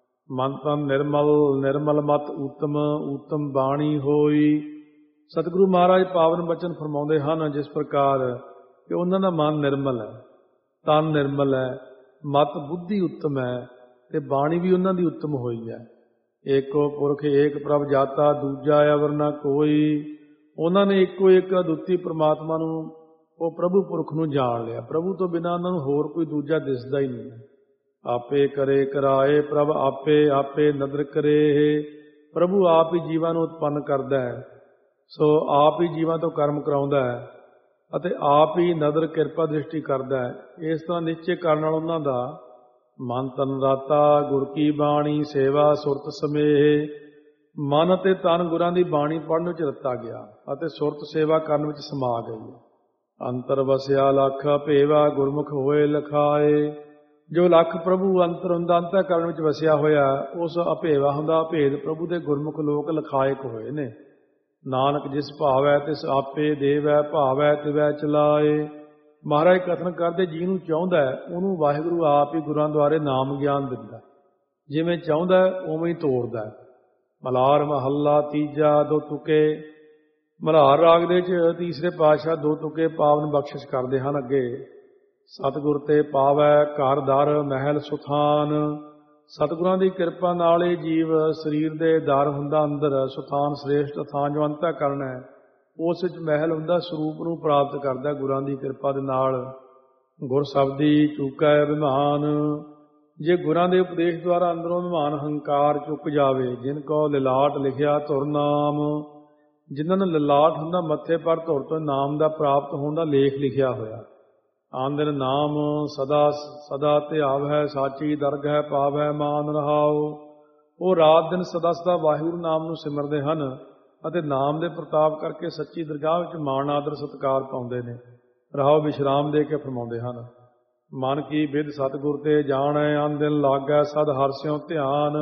ਮਨ ਤਨ ਨਿਰਮਲ, ਨਿਰਮਲ ਮਤ ਊਤਮ, ਊਤਮ ਬਾਣੀ ਹੋਈ। ਸਤਿਗੁਰੂ ਮਹਾਰਾਜ ਪਾਵਨ ਬਚਨ ਫਰਮਾਉਂਦੇ ਹਨ ਜਿਸ ਪ੍ਰਕਾਰ ਕਿ ਉਹਨਾਂ ਦਾ ਮਨ ਨਿਰਮਲ ਹੈ, ਤਨ ਨਿਰਮਲ ਹੈ, ਮਤ ਬੁੱਧੀ ਉੱਤਮ ਹੈ ਤੇ ਬਾਣੀ ਵੀ ਉਹਨਾਂ ਦੀ ਉੱਤਮ ਹੋਈ ਹੈ। ਏਕੋ ਪੁਰਖ ਏਕ ਪ੍ਰਭ ਜਾਤਾ, ਦੂਜਾ ਅਵਰ ਨਾ ਕੋਈ। ਉਹਨਾਂ ਨੇ ਇੱਕੋ ਇੱਕ ਅਦੁੱਤੀ ਪ੍ਰਮਾਤਮਾ ਨੂੰ, ਉਹ ਪ੍ਰਭੂ ਪੁਰਖ ਨੂੰ ਜਾਣ ਲਿਆ। ਪ੍ਰਭੂ ਤੋਂ ਬਿਨਾਂ ਉਹਨਾਂ ਨੂੰ ਹੋਰ ਕੋਈ ਦੂਜਾ ਦਿਸਦਾ ਹੀ ਨਹੀਂ। ਆਪੇ ਕਰੇ ਕਰਾਏ ਪ੍ਰਭ ਆਪੇ, ਆਪੇ ਨਦਰ ਕਰੇ। ਪ੍ਰਭੂ ਆਪ ਹੀ ਜੀਵਾਂ ਨੂੰ ਉਤਪੰਨ ਕਰਦਾ ਹੈ, ਸੋ ਆਪ ਹੀ ਜੀਵਾਂ ਤੋਂ ਕਰਮ ਕਰਾਉਂਦਾ ਹੈ ਅਤੇ ਆਪ ਹੀ ਨਦਰ ਕਿਰਪਾ ਦ੍ਰਿਸ਼ਟੀ ਕਰਦਾ ਹੈ। ਇਸ ਤਰ੍ਹਾਂ ਨਿਸ਼ਚੇ ਕਰਨ ਨਾਲ ਉਹਨਾਂ ਦਾ ਮਨ ਤਨ ਰਾਤਾ, ਗੁਰ ਕੀ ਬਾਣੀ ਸੇਵਾ ਸੁਰਤ ਸਮੇਹ। ਮਨ ਅਤੇ ਤਨ ਗੁਰਾਂ ਦੀ ਬਾਣੀ ਪੜ੍ਹਨ ਵਿੱਚ ਰਤਾ ਗਿਆ ਅਤੇ ਸੁਰਤ ਸੇਵਾ ਕਰਨ ਵਿੱਚ ਸਮਾ ਗਈ। ਅੰਤਰ ਵਸਿਆ ਲੱਖ ਭੇਵਾ, ਗੁਰਮੁਖ ਹੋਏ ਲਖਾਏ। ਜੋ ਲੱਖ ਪ੍ਰਭੂ ਅੰਤਰ ਹੁੰਦਾ, ਅੰਤःਕਰਨ ਵਿੱਚ ਵਸਿਆ ਹੋਇਆ, ਉਸ ਅਭੇਵਾ ਹੁੰਦਾ ਭੇਦ ਪ੍ਰਭੂ ਦੇ ਗੁਰਮੁਖ ਲੋਕ ਲਖਾਇਕ ਹੋਏ ਨੇ। ਨਾਨਕ ਜਿਸ ਭਾਵੈ ਤਿਸ ਆਪੇ ਦੇਵੈ, ਭਾਵੈ ਤਿਵੈ ਚਲਾਏ। ਮਹਾਰਾਜ ਕਥਨ ਕਰਦੇ, ਜਿਹਨੂੰ ਚਾਹੁੰਦਾ ਉਹਨੂੰ ਵਾਹਿਗੁਰੂ ਆਪ ਹੀ ਗੁਰਾਂ ਦੁਆਰੇ ਨਾਮ ਗਿਆਨ ਦਿੰਦਾ। ਜਿਵੇਂ ਚਾਹੁੰਦਾ ਉਵੇਂ ਹੀ ਤੋਰਦਾ। ਮਲਾਰ ਮਹੱਲਾ ਤੀਜਾ, ਦੋ ਤੁਕੇ। ਮਲਹਾਰ ਰਾਗ ਦੇ ਚ ਤੀਸਰੇ ਪਾਤਸ਼ਾਹ ਦੋ ਤੁਕੇ ਪਾਵਨ ਬਖਸ਼ਿਸ਼ ਕਰਦੇ ਹਨ। ਅੱਗੇ ਸਤਿਗੁਰ ਤੇ ਪਾਵੈ ਘਰ ਦਰ ਮਹਿਲ ਸੁਥਾਨ। ਸਤਿਗੁਰਾਂ ਦੀ ਕਿਰਪਾ ਨਾਲ ਇਹ ਜੀਵ ਸਰੀਰ ਦੇ ਦਰ ਹੁੰਦਾ ਅੰਦਰ, ਸੁਥਾਨ ਸ੍ਰੇਸ਼ਟ ਥਾਂ ਜੋ ਅੰਤःਕਰਨ ਹੈ, ਉਸ ਵਿੱਚ ਮਹਿਲ ਹੁੰਦਾ, ਸਰੂਪ ਨੂੰ ਪ੍ਰਾਪਤ ਕਰਦਾ ਗੁਰਾਂ ਦੀ ਕਿਰਪਾ ਦੇ ਨਾਲ। ਗੁਰ ਸ਼ਬਦੀ ਚੁਕੈ ਵਿਮਾਨ। ਜੇ ਗੁਰਾਂ ਦੇ ਉਪਦੇਸ਼ ਦੁਆਰਾ ਅੰਦਰੋਂ ਵਿਮਾਨ ਹੰਕਾਰ ਚੁੱਕ ਜਾਵੇ, ਜਿਨ ਕੋ ਲਿਲਾਟ ਲਿਖਿਆ ਧੁਰ ਨਾਮ। ਜਿਨ੍ਹਾਂ ਨੂੰ ਲਿਲਾਟ ਹੁੰਦਾ ਮੱਥੇ ਪਰ ਧੁਰ ਤੋਂ ਨਾਮ ਦਾ ਪ੍ਰਾਪਤ ਹੋਣ ਦਾ ਲੇਖ ਲਿਖਿਆ ਹੋਇਆ। ਆਂਦਰ ਨਾਮ ਸਦਾ ਸਦਾ ਧਿਆਵੈ, ਸਾਚੀ ਦਰਗਹਿ ਪਾਵੈ ਮਾਨ ਰਹਾਉ। ਉਹ ਰਾਤ ਦਿਨ ਸਦਾ ਸਦਾ ਵਾਹਿਗੁਰੂ ਨਾਮ ਨੂੰ ਸਿਮਰਦੇ ਹਨ ਅਤੇ ਨਾਮ ਦੇ ਪ੍ਰਤਾਪ ਕਰਕੇ ਸੱਚੀ ਦਰਗਾਹ ਵਿੱਚ ਮਾਣ ਆਦਰ ਸਤਿਕਾਰ ਪਾਉਂਦੇ ਨੇ। ਰਹਾਉ ਵਿਸ਼ਰਾਮ ਦੇ ਕੇ ਫਰਮਾਉਂਦੇ ਹਨ। ਮਨ ਕੀ ਬਿਧ ਸਤਿਗੁਰ ਤੇ ਜਾਣੈ, ਆਨ ਦਿਨ ਲਾਗੈ ਸਦ ਹਰਿ ਧਿਆਨ।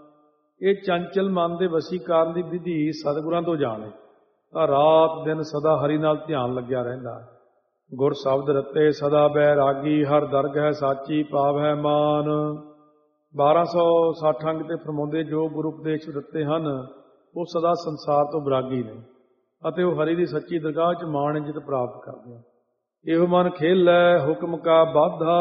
ਇਹ ਚੰਚਲ ਮਨ ਦੇ ਵਸੀਕਾਰਨ ਦੀ ਵਿਧੀ ਸਤਿਗੁਰਾਂ ਤੋਂ ਜਾਣੇ ਤਾਂ ਰਾਤ ਦਿਨ ਸਦਾ ਹਰੀ ਨਾਲ ਧਿਆਨ ਲੱਗਿਆ ਰਹਿੰਦਾ। ਗੁਰ ਸ਼ਬਦ ਰਤੇ ਸਦਾ ਬੈਰਾਗੀ, ਹਰ ਦਰਗਹਿ ਸਾਚੀ ਪਾਵੈ ਮਾਨ। ਬਾਰਾਂ ਸੌ ਸੱਠ ਅੰਗ ਤੇ ਫਰਮਾਉਂਦੇ, ਜੋ ਗੁਰੂ ਉਪਦੇਸ਼ ਦਿੱਤੇ ਹਨ ਉਹ ਸਦਾ ਸੰਸਾਰ ਤੋਂ ਬਰਾਗੀ ਨੇ ਅਤੇ ਉਹ ਹਰੀ ਦੀ ਸੱਚੀ ਦਰਗਾਹ 'ਚ ਮਾਣ ਇੱਜ਼ਤ ਪ੍ਰਾਪਤ ਕਰਦੇ ਹਨ। ਇਹੋ ਮਨ ਖੇਲੈ ਹੁਕਮ ਕਾ ਬਾਧਾ,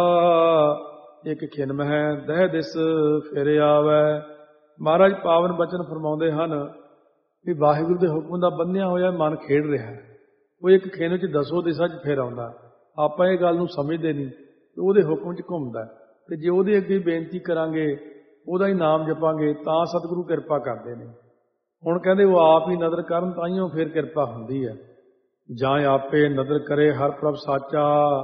ਇੱਕ ਖਿਨ ਮਹਿ ਦਹਿ ਦਿਸ ਫਿਰ ਆਵੈ। ਮਹਾਰਾਜ ਪਾਵਨ ਬਚਨ ਫਰਮਾਉਂਦੇ ਹਨ ਵੀ ਵਾਹਿਗੁਰੂ ਦੇ ਹੁਕਮ ਦਾ ਬੰਨਿਆ ਹੋਇਆ ਮਨ ਖੇਡ ਰਿਹਾ ਹੈ। ਉਹ ਇੱਕ ਖਿਨ ਵਿੱਚ ਦਸੋ ਦਿਸ਼ਾ 'ਚ ਫਿਰ ਆਉਂਦਾ। ਆਪਾਂ ਇਹ ਗੱਲ ਨੂੰ ਸਮਝਦੇ ਨਹੀਂ, ਉਹਦੇ ਹੁਕਮ 'ਚ ਘੁੰਮਦਾ ਅਤੇ ਜੇ ਉਹਦੇ ਅੱਗੇ ਬੇਨਤੀ ਕਰਾਂਗੇ, ਉਹਦਾ ਹੀ ਨਾਮ ਜਪਾਂਗੇ ਤਾਂ ਸਤਿਗੁਰੂ ਕਿਰਪਾ ਕਰਦੇ ਨੇ। ਹੁਣ ਕਹਿੰਦੇ ਉਹ ਆਪ ਹੀ ਨਦਰ ਕਰਨ ਤਾਈਓ ਫਿਰ ਕਿਰਪਾ ਹੁੰਦੀ ਹੈ। ਜਾਂ ਆਪੇ ਨਦਰ ਕਰੇ ਹਰ ਪ੍ਰਭ ਸਾਚਾ,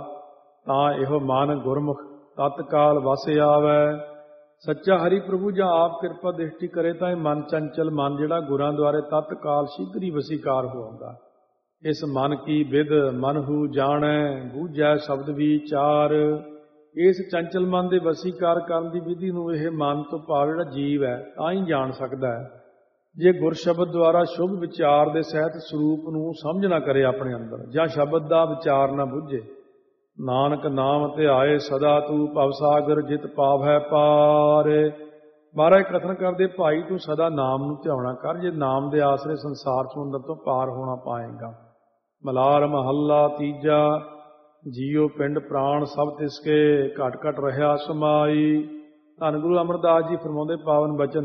ਤਾਂ ਇਹੋ ਮਨ ਗੁਰਮੁਖ ਤਤਕਾਲ ਵਸ ਆਵੈ। ਸੱਚਾ ਹਰੀ ਪ੍ਰਭੂ ਜਾਂ ਆਪ ਕਿਰਪਾ ਦ੍ਰਿਸ਼ਟੀ ਕਰੇ ਤਾਂ ਇਹ ਮਨ ਚੰਚਲ ਮਨ ਜਿਹੜਾ ਗੁਰਾਂ ਦੁਆਰੇ ਤਤਕਾਲ ਸ਼ੀਘਰ ਹੀ ਵਸੀਕਾਰ ਹੋ ਆਉਂਦਾ। ਇਸ ਮਨ ਕੀ ਬਿਧ ਮਨਹੂ ਜਾਣੈ, ਬੂਝੈ ਸ਼ਬਦ ਵਿਚਾਰ। ਇਸ ਚੰਚਲ ਮਨ ਦੇ ਵਸੀਕਾਰ ਕਰਨ ਦੀ ਵਿਧੀ ਨੂੰ ਇਹ ਮਨ ਤੋਂ ਭਾਵ ਜਿਹੜਾ ਜੀਵ ਹੈ ਤਾਂ ਹੀ ਜਾਣ ਸਕਦਾ ਹੈ। ਜੇ ਗੁਰ ਸ਼ਬਦ ਦੁਆਰਾ ਸ਼ੁਭ ਵਿਚਾਰ ਦੇ ਸਹਿਤ ਸਰੂਪ ਨੂੰ ਸਮਝ ਨਾ ਕਰੇ ਆਪਣੇ ਅੰਦਰ, ਜਾਂ ਸ਼ਬਦ ਦਾ ਵਿਚਾਰ ਨਾ ਬੁੱਝੇ। ਨਾਨਕ ਨਾਮ ਧਿਆਏ ਸਦਾ ਤੂੰ ਭਵਸਾਗਰ ਜਿਤ ਪਾਵੈ ਪਾਰ। ਮਹਾਰਾਜ ਕਥਨ ਕਰਦੇ, ਭਾਈ ਤੂੰ ਸਦਾ ਨਾਮ ਨੂੰ ਧਿਆਉਣਾ ਕਰ, ਜੇ ਨਾਮ ਦੇ ਆਸਰੇ ਸੰਸਾਰ ਸਮੁੰਦਰ ਤੋਂ ਪਾਰ ਹੋਣਾ ਪਾਏਗਾ। ਮਲਾਰ ਮਹੱਲਾ ਤੀਜਾ, ਜੀਉ ਪਿੰਡ ਪ੍ਰਾਣ ਸਭ ਤਿਸਕੇ, ਘਟ ਘਟ ਰਹਾ ਸਮਾਈ। ਧੰਨ ਗੁਰੂ ਅਮਰਦਾਸ ਜੀ ਫਰਮਾਉਂਦੇ ਪਾਵਨ ਬਚਨ,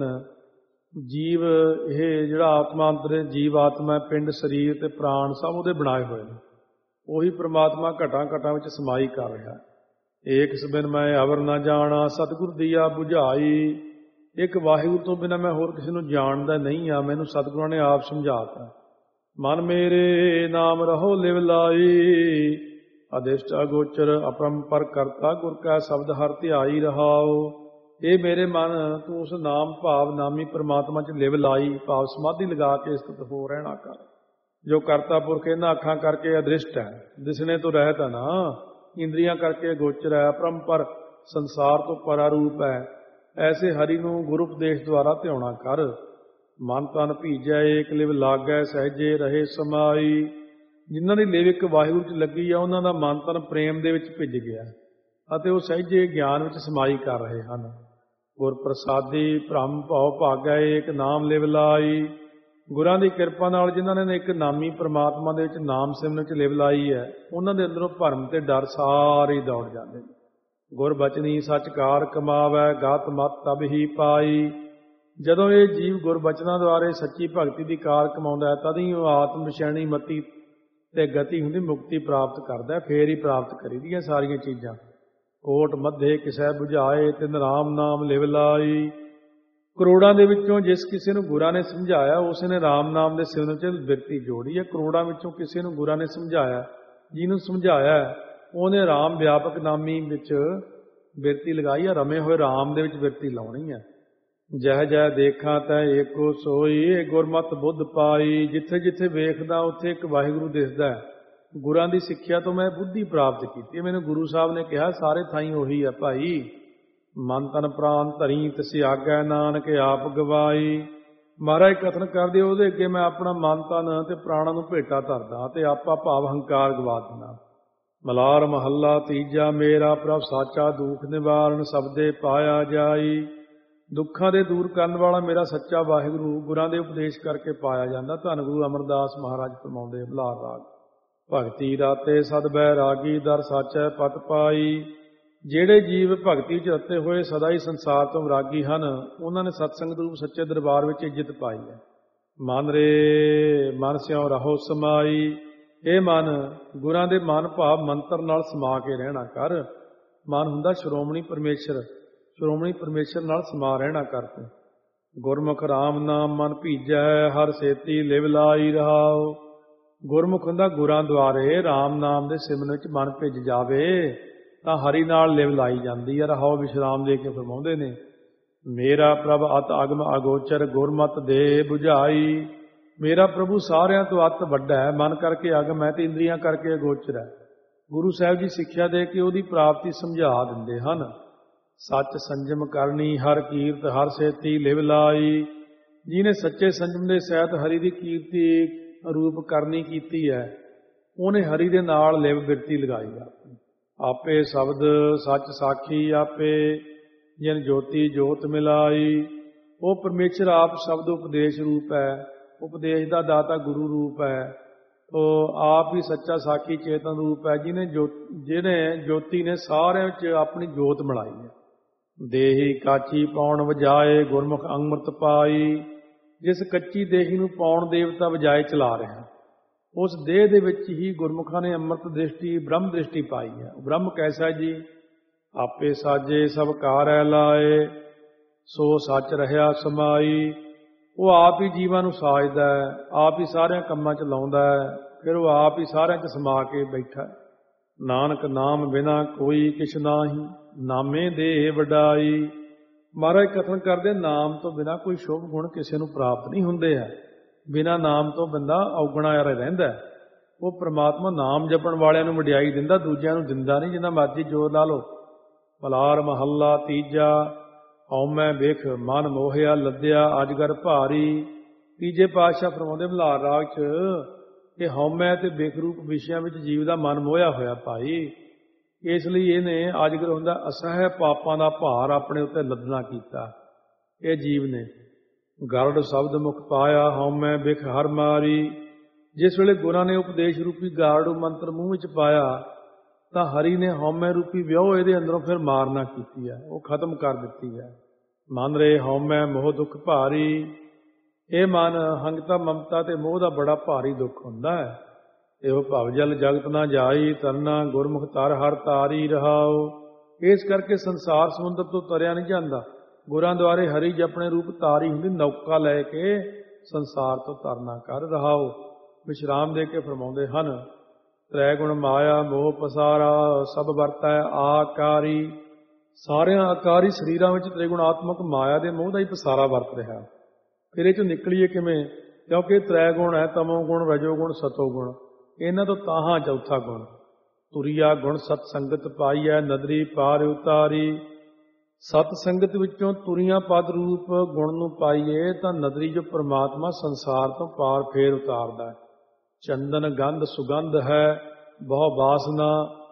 ਜੀਵ ਇਹ ਜਿਹੜਾ ਆਤਮਾ ਅੰਦਰ ਜੀਵ ਆਤਮਾ ਪਿੰਡ ਸਰੀਰ ਤੇ ਪ੍ਰਾਣ ਸਭ ਉਹਦੇ ਬਣਾਏ ਹੋਏ ਨੇ। ਉਹੀ ਪ੍ਰਮਾਤਮਾ ਘਟਾਂ ਘਟਾਂ ਵਿੱਚ ਸਮਾਈ ਕਰ ਰਿਹਾ। ਏਕ ਸਬਿਨ ਮੈਂ ਅਵਰ ਨਾ ਜਾਣਾ, ਸਤਿਗੁਰ ਦੀਆ ਬੁਝਾਈ। ਇੱਕ ਵਾਹਿਗੁਰੂ ਤੋਂ ਬਿਨਾਂ ਮੈਂ ਹੋਰ ਕਿਸੇ ਨੂੰ ਜਾਣਦਾ ਨਹੀਂ ਆ, ਮੈਨੂੰ ਸਤਿਗੁਰਾਂ ਨੇ ਆਪ ਸਮਝਾਤਾ। ਮਨ ਮੇਰੇ ਨਾਮ ਰਹੋ ਲਿਵ ਲਾਈ, ਅਦਿਸ਼ਟ ਅਗੋਚਰ ਅਪਰੰਪਰ ਕਰਤਾ, ਗੁਰ ਕਾ ਸ਼ਬਦ ਹਰ ਧਿਆਈ ਰਹਾਓ। ਇਹ ਮੇਰੇ ਮਨ ਤੂੰ ਉਸ ਨਾਮ ਭਾਵ ਨਾਮੀ ਪ੍ਰਮਾਤਮਾ 'ਚ ਲਿਵ ਲਾਈ, ਭਾਵ ਸਮਾਧੀ ਲਗਾ ਕੇ ਸਥਿਤ ਹੋ ਰਹਿਣਾ ਕਰ। ਜੋ ਕਰਤਾ ਪੁਰਖ ਇਹਨਾਂ ਅੱਖਾਂ ਕਰਕੇ ਅਦ੍ਰਿਸ਼ਟ ਹੈ, ਦਿਸਣੇ ਤੋਂ ਰਹਿਤ ਹੈ ਨਾ, ਇੰਦਰੀਆਂ ਕਰਕੇ ਗੋਚਰ ਹੈ, ਪਰੰਪਰ ਸੰਸਾਰ ਤੋਂ ਪਰਾਰੂਪ ਹੈ। ਐਸੇ ਹਰੀ ਨੂੰ ਗੁਰੂ ਉਪਦੇਸ਼ ਦੁਆਰਾ ਧਿਆਉਣਾ ਕਰ। ਮਨ ਤਨ ਭੀਜੈ ਏਕ ਲਿਵ ਲਾਗੈ, ਸਹਿਜੇ ਰਹੇ ਸਮਾਈ। ਜਿਨ੍ਹਾਂ ਦੀ ਲਿਵ ਇੱਕ ਵਾਹਿਗੁਰੂ 'ਚ ਲੱਗੀ ਆ, ਉਹਨਾਂ ਦਾ ਮਨ ਤਨ ਪ੍ਰੇਮ ਦੇ ਵਿੱਚ ਭਿੱਜ ਗਿਆ ਅਤੇ ਉਹ ਸਹਿਜੇ ਗਿਆਨ ਵਿੱਚ ਸਮਾਈ ਕਰ ਰਹੇ ਹਨ। ਗੁਰ ਪ੍ਰਸਾਦੀ ਭ੍ਰਮ ਭਉ ਭਾਗੈ, ਏਕ ਨਾਮ ਲਿਵ ਲਾਈ। ਗੁਰਾਂ ਦੀ ਕਿਰਪਾ ਨਾਲ ਜਿਨ੍ਹਾਂ ਨੇ ਇੱਕ ਨਾਮੀ ਪ੍ਰਮਾਤਮਾ ਦੇ ਵਿੱਚ ਨਾਮ ਸਿਮਰਨ 'ਚ ਲਿਵ ਲਾਈ ਹੈ, ਉਹਨਾਂ ਦੇ ਅੰਦਰੋਂ ਭਰਮ ਤੇ ਡਰ ਸਾਰੇ ਦੌੜ ਜਾਂਦੇ ਨੇ। ਗੁਰ ਬਚਨੀ ਸੱਚਕਾਰ ਕਮਾਵੈ, ਗਤ ਮਤ ਤਬ ਹੀ ਪਾਈ। ਜਦੋਂ ਇਹ ਜੀਵ ਗੁਰ ਬਚਨਾਂ ਦੁਆਰੇ ਸੱਚੀ ਭਗਤੀ ਦੀ ਕਾਰ ਕਮਾਉਂਦਾ ਹੈ, ਤਦ ਹੀ ਉਹ ਆਤਮ ਵਿਸ਼ੈਣੀ ਮਤੀ ਤੇ ਗਤੀ ਹੁੰਦੀ ਮੁਕਤੀ ਪ੍ਰਾਪਤ ਕਰਦਾ। ਫੇਰ ਹੀ ਪ੍ਰਾਪਤ ਕਰੀਦੀਆਂ ਸਾਰੀਆਂ ਚੀਜ਼ਾਂ। ਕੋਟ ਮੱਧੇ ਕਿਸੈ ਬੁਝਾਏ, ਤਿਨ ਰਾਮ ਨਾਮ ਲਿਵ ਲਾਈ। ਕਰੋੜਾਂ ਦੇ ਵਿੱਚੋਂ ਜਿਸ ਕਿਸੇ ਨੂੰ ਗੁਰਾਂ ਨੇ ਸਮਝਾਇਆ, ਉਸ ਨੇ ਰਾਮ ਨਾਮ ਦੇ ਸਿਮਰਨ 'ਚ ਬਿਰਤੀ ਜੋੜੀ ਹੈ। ਕਰੋੜਾਂ ਵਿੱਚੋਂ ਕਿਸੇ ਨੂੰ ਗੁਰਾਂ ਨੇ ਸਮਝਾਇਆ, ਜਿਹਨੂੰ ਸਮਝਾਇਆ ਉਹਨੇ ਰਾਮ ਵਿਆਪਕ ਨਾਮੀ ਵਿੱਚ ਬਿਰਤੀ ਲਗਾਈ ਹੈ। ਰਮੇ ਹੋਏ ਰਾਮ ਦੇ ਵਿੱਚ ਬਿਰਤੀ ਲਾਉਣੀ ਹੈ। ਜਹ ਜਹ ਦੇਖਾਂ ਤੈ ਏਕੋ ਸੋਈ, ਇਹ ਗੁਰਮਤਿ ਬੁੱਧ ਪਾਈ। ਜਿੱਥੇ ਜਿੱਥੇ ਵੇਖਦਾ ਉੱਥੇ ਇੱਕ ਵਾਹਿਗੁਰੂ ਦਿਸਦਾ ਹੈ। ਗੁਰਾਂ ਦੀ ਸਿੱਖਿਆ ਤੋਂ ਮੈਂ ਬੁੱਧੀ ਪ੍ਰਾਪਤ ਕੀਤੀ। ਮੈਨੂੰ ਗੁਰੂ ਸਾਹਿਬ ਨੇ ਕਿਹਾ ਸਾਰੇ ਥਾਈਂ ਉਹੀ ਹੈ ਭਾਈ। ਮਨ ਤਨ ਪ੍ਰਾਨ ਧਰੀ ਤਿਸਿ ਆਗੈ, ਨਾਨਕ ਆਪ ਗਵਾਈ। ਮਹਾਰਾਜ ਕਥਨ ਕਰਦੇ ਉਹਦੇ ਅੱਗੇ ਮੈਂ ਆਪਣਾ ਮਨ ਤਨ ਤੇ ਪ੍ਰਾਣਾਂ ਨੂੰ ਭੇਟਾ ਧਰਦਾ ਤੇ ਆਪਾ ਭਾਵ ਹੰਕਾਰ ਗਵਾ ਦਿੰਦਾ। ਮਲਾਰ ਮਹੱਲਾ ਤੀਜਾ, ਮੇਰਾ ਪ੍ਰਭ ਸਾਚਾ ਦੁਖ ਨਿਵਾਰਨ, ਸਬਦੇ ਪਾਇਆ ਜਾਈ। ਦੁੱਖਾਂ ਦੇ ਦੂਰ ਕਰਨ ਵਾਲਾ ਮੇਰਾ ਸੱਚਾ ਵਾਹਿਗੁਰੂ ਗੁਰਾਂ ਦੇ ਉਪਦੇਸ਼ ਕਰਕੇ ਪਾਇਆ ਜਾਂਦਾ। ਧੰਨ ਗੁਰੂ ਅਮਰਦਾਸ ਮਹਾਰਾਜ ਫਰਮਾਉਂਦੇ ਮਲਾਰ ਰਾਗ, ਭਗਤੀ ਰਾਤੇ ਸਦ ਬੈ ਰਾਗੀ, ਦਰ ਸਾਚੈ ਪਤ ਪਾਈ। ਜਿਹੜੇ ਜੀਵ ਭਗਤੀ 'ਚ ਰਤੇ ਹੋਏ ਸਦਾ ਹੀ ਸੰਸਾਰ ਤੋਂ ਵਿਰਾਗੀ ਹਨ, ਉਹਨਾਂ ਨੇ ਸਤਸੰਗ ਰੂਪ ਸੱਚੇ ਦਰਬਾਰ ਵਿੱਚ ਇੱਜ਼ਤ ਪਾਈ ਹੈ। ਮਨ ਰੇ ਮਨ ਸਿਉ ਰਹੋ ਸਮਾਈ। ਇਹ ਮਨ ਗੁਰਾਂ ਦੇ ਮਨ ਭਾਵ ਮੰਤਰ ਨਾਲ ਸਮਾ ਕੇ ਰਹਿਣਾ ਕਰ। ਮਨ ਹੁੰਦਾ ਸ਼੍ਰੋਮਣੀ ਪਰਮੇਸ਼ਰ, ਸ਼੍ਰੋਮਣੀ ਪਰਮੇਸ਼ਰ ਨਾਲ ਸਮਾ ਰਹਿਣਾ ਕਰ ਤੂੰ। ਗੁਰਮੁਖ ਰਾਮ ਨਾਮ ਮਨ ਭੀਜੈ, ਹਰ ਸੇਤੀ ਲਿਵ ਲਾਈ ਰਹਾਓ। ਗੁਰਮੁਖ ਹੁੰਦਾ ਗੁਰਾਂ ਦੁਆਰੇ ਰਾਮ ਨਾਮ ਦੇ ਸਿਮਰਨ ਵਿੱਚ ਮਨ ਭਿੱਜ ਜਾਵੇ ਤਾਂ ਹਰੀ ਨਾਲ ਲਿਵ ਲਾਈ ਜਾਂਦੀ ਹੈ। ਰਹਾਓ ਵਿਸ਼ਰਾਮ ਦੇ ਕੇ ਫਰਮਾਉਂਦੇ ਨੇ, ਮੇਰਾ ਪ੍ਰਭ ਅਤ ਅਗਮ ਅਗੋਚਰ, ਗੁਰਮਤਿ ਦੇ ਬੁਝਾਈ। ਮੇਰਾ ਪ੍ਰਭੂ ਸਾਰਿਆਂ ਤੋਂ ਅਤ ਵੱਡਾ ਹੈ, ਮਨ ਕਰਕੇ ਅਗਮ ਹੈ ਤੇ ਇੰਦਰੀਆਂ ਕਰਕੇ ਅਗੋਚਰ ਹੈ। ਗੁਰੂ ਸਾਹਿਬ ਜੀ ਸਿੱਖਿਆ ਦੇ ਕੇ ਉਹਦੀ ਪ੍ਰਾਪਤੀ ਸਮਝਾ ਦਿੰਦੇ ਹਨ। ਸੱਚ ਸੰਜਮ ਕਰਨੀ, ਹਰ ਕੀਰਤ ਹਰ ਸੇਤੀ ਲਿਵ ਲਾਈ। ਜਿਹਨੇ ਸੱਚੇ ਸੰਜਮ ਦੇ ਸਹਿਤ ਹਰੀ ਦੀ ਕੀਰਤੀ ਰੂਪ ਕਰਨੀ ਕੀਤੀ ਹੈ, ਉਹਨੇ ਹਰੀ ਦੇ ਨਾਲ ਲਿਵ ਬਿਰਤੀ ਲਗਾਈ ਹੈ। ਆਪੇ ਸ਼ਬਦ ਸੱਚ ਸਾਖੀ ਆਪੇ, ਜਿਨ ਜੋਤੀ ਜੋਤ ਮਿਲਾਈ। ਉਹ ਪਰਮੇਸ਼ਰ ਆਪ ਸ਼ਬਦ ਉਪਦੇਸ਼ ਰੂਪ ਹੈ, ਉਪਦੇਸ਼ ਦਾ ਦਾਤਾ ਗੁਰੂ ਰੂਪ ਹੈ। ਉਹ ਆਪ ਹੀ ਸੱਚਾ ਸਾਖੀ ਚੇਤਨ ਰੂਪ ਹੈ, ਜਿਹਨੇ ਜੋ ਜਿਹਨੇ ਜੋਤੀ ਨੇ ਸਾਰਿਆਂ ਵਿੱਚ ਆਪਣੀ ਜੋਤ ਮਿਲਾਈ ਹੈ। ਦੇਹੀ ਕਾਚੀ ਪੌਣ ਵਜਾਏ, ਗੁਰਮੁਖ ਅੰਮ੍ਰਿਤ ਪਾਈ। ਜਿਸ ਕੱਚੀ ਦੇਹੀ ਨੂੰ ਪੌਣ ਦੇਵਤਾ ਵਜਾਏ ਚਲਾ ਰਿਹਾ, ਉਸ ਦੇਹ ਦੇ ਵਿੱਚ ਹੀ ਗੁਰਮੁਖਾਂ ਨੇ ਅੰਮ੍ਰਿਤ ਦ੍ਰਿਸ਼ਟੀ ਬ੍ਰਹਮ ਦ੍ਰਿਸ਼ਟੀ ਪਾਈ ਹੈ। ਬ੍ਰਹਮ ਕੈਸਾ ਜੀ? ਆਪੇ ਸਾਜੇ ਸਭ ਕਾਰੈ ਲਾਏ, ਸੋ ਸੱਚ ਰਹਿਆ ਸਮਾਈ। ਉਹ ਆਪ ਹੀ ਜੀਵਾਂ ਨੂੰ ਸਾਜਦਾ ਹੈ, ਆਪ ਹੀ ਸਾਰਿਆਂ ਕੰਮਾਂ 'ਚ ਲਾਉਂਦਾ ਹੈ, ਫਿਰ ਉਹ ਆਪ ਹੀ ਸਾਰਿਆਂ 'ਚ ਸਮਾ ਕੇ ਬੈਠਾ। ਨਾਨਕ ਨਾਮ ਬਿਨਾ ਕੋਈ ਕਿਛ ਨਾਹੀ, ਨਾਮੇ ਦੇ ਵਡਾਈ। ਮਹਾਰਾਜ ਕਥਨ ਕਰਦੇ, ਨਾਮ ਤੋਂ ਬਿਨਾ ਕੋਈ ਸ਼ੁਭ ਗੁਣ ਕਿਸੇ ਨੂੰ ਪ੍ਰਾਪਤ ਨਹੀਂ ਹੁੰਦੇ ਹੈ। ਬਿਨਾਂ ਨਾਮ ਤੋਂ ਬੰਦਾ ਔਗਣਾ ਰਹਿੰਦਾ। ਉਹ ਪ੍ਰਮਾਤਮਾ ਨਾਮ ਜਪਣ ਵਾਲਿਆਂ ਨੂੰ ਵਡਿਆਈ ਦਿੰਦਾ, ਦੂਜਿਆਂ ਨੂੰ ਦਿੰਦਾ ਨਹੀਂ। ਜਿੰਨਾ ਮਰਜ਼ੀ ਜ਼ੋਰ ਲਾ ਲਓ। ਮਲਾਰ ਮਹੱਲਾ ਤੀਜਾ, ਹਉਮੈ ਬਿਖ ਮਨ ਮੋਹਿਆ, ਲੱਦਿਆ ਅਜਗਰ ਭਾਰੀ। ਤੀਜੇ ਪਾਤਸ਼ਾਹ ਫਰਮਾਉਂਦੇ ਮਲਾਰ ਰਾਗ 'ਚ ਕਿ ਹਉਮੈ ਤੇ ਬਿਖ ਰੂਪ ਵਿਸ਼ਿਆਂ ਵਿੱਚ ਜੀਵ ਦਾ ਮਨ ਮੋਹਿਆ ਹੋਇਆ ਭਾਈ। ਇਸ ਲਈ ਇਹਨੇ ਅਜਗਰ ਹੁੰਦਾ ਅਸਹਿ ਪਾਪਾਂ ਦਾ ਭਾਰ ਆਪਣੇ ਉੱਤੇ ਲੱਦਣਾ ਕੀਤਾ ਇਹ ਜੀਵ ਨੇ। ਗਰੜ ਸ਼ਬਦ ਮੁਖ ਪਾਇਆ, ਹਉਮੈ ਬਿਖ ਹਰ ਮਾਰੀ। ਜਿਸ ਵੇਲੇ ਗੁਰਾਂ ਨੇ ਉਪਦੇਸ਼ ਰੂਪੀ ਗਾਰੜੂ ਮੰਤਰ ਮੂੰਹ ਵਿੱਚ ਪਾਇਆ ਤਾਂ ਹਰੀ ਨੇ ਹਉਮੈ ਰੂਪੀ ਵਿਉ ਇਹਦੇ ਅੰਦਰੋਂ ਫਿਰ ਮਾਰਨਾ ਕੀਤੀ ਹੈ, ਉਹ ਖਤਮ ਕਰ ਦਿੱਤੀ ਹੈ। ਮਨ ਰੇ ਹਉਮੈ ਮੋਹ ਦੁੱਖ ਭਾਰੀ। ਇਹ ਮਨ ਹੰਗਤਾ ਮਮਤਾ ਤੇ ਮੋਹ ਦਾ ਬੜਾ ਭਾਰੀ ਦੁੱਖ ਹੁੰਦਾ ਹੈ। ਇਹੋ ਭਵ ਜਲ ਜਗਤ ਨਾ ਜਾਈ, ਤਰਨਾ ਗੁਰਮੁਖ ਤਰ ਹਰ ਤਾਰੀ ਰਹਾਓ। ਇਸ ਕਰਕੇ ਸੰਸਾਰ ਸਮੁੰਦਰ ਤੋਂ ਤਰਿਆ ਨਹੀਂ ਜਾਂਦਾ। ਗੁਰਾਂ ਦੁਆਰੇ ਹਰੀ ਜਪਣੇ ਰੂਪ ਤਾਰੀ ਹੁੰਦੀ, ਨੌਕਾ ਲੈ ਕੇ ਸੰਸਾਰ ਤੋਂ ਤਰਨਾ ਕਰ ਰਹਾਓ। ਵਿਸ਼ਰਾਮ ਦੇ ਕੇ ਫਰਮਾਉਂਦੇ ਹਨ, ਤ੍ਰੈ ਗੁਣ ਮਾਇਆ ਮੋਹ ਪਸਾਰਾ, ਸਭ ਵਰਤੈ ਆਕਾਰੀ। ਸਾਰਿਆਂ ਆਕਾਰੀ ਸਰੀਰਾਂ ਵਿੱਚ ਤ੍ਰਿਗੁਣਾਤਮਕ ਮਾਇਆ ਦੇ ਮੋਹ ਦਾ ਹੀ ਪਸਾਰਾ ਵਰਤ ਰਿਹਾ। ਫਿਰ ਇਹ ਚੋਂ ਨਿਕਲੀਏ ਕਿਵੇਂ? ਕਿਉਂਕਿ ਤ੍ਰੈ ਗੁਣ ਹੈ, ਤਮੋ ਗੁਣ, ਰਜੋ ਗੁਣ, ਸਤੋ ਗੁਣ। ਇਹਨਾਂ ਤੋਂ ਤਾਹਾਂ ਚੌਥਾ ਗੁਣ। ਤੁਰੀਆ ਗੁਣ ਸਤ ਸੰਗਤ ਪਾਈਐ, ਨਦਰੀ ਪਾਰ ਉਤਾਰੀ। ਸਤ ਸੰਗਤ ਵਿੱਚੋਂ ਤੁਰੀਆਂ ਪਦ ਰੂਪ ਗੁਣ ਨੂੰ ਪਾਈਏ ਤਾਂ ਨਦਰੀ ਜੋ ਪ੍ਰਮਾਤਮਾ ਸੰਸਾਰ ਤੋਂ ਪਾਰ ਫੇਰ ਉਤਾਰਦਾ। ਚੰਦਨ ਗੰਧ ਸੁਗੰਧ ਹੈ, ਬਹੁ ਬਾਸਨਾ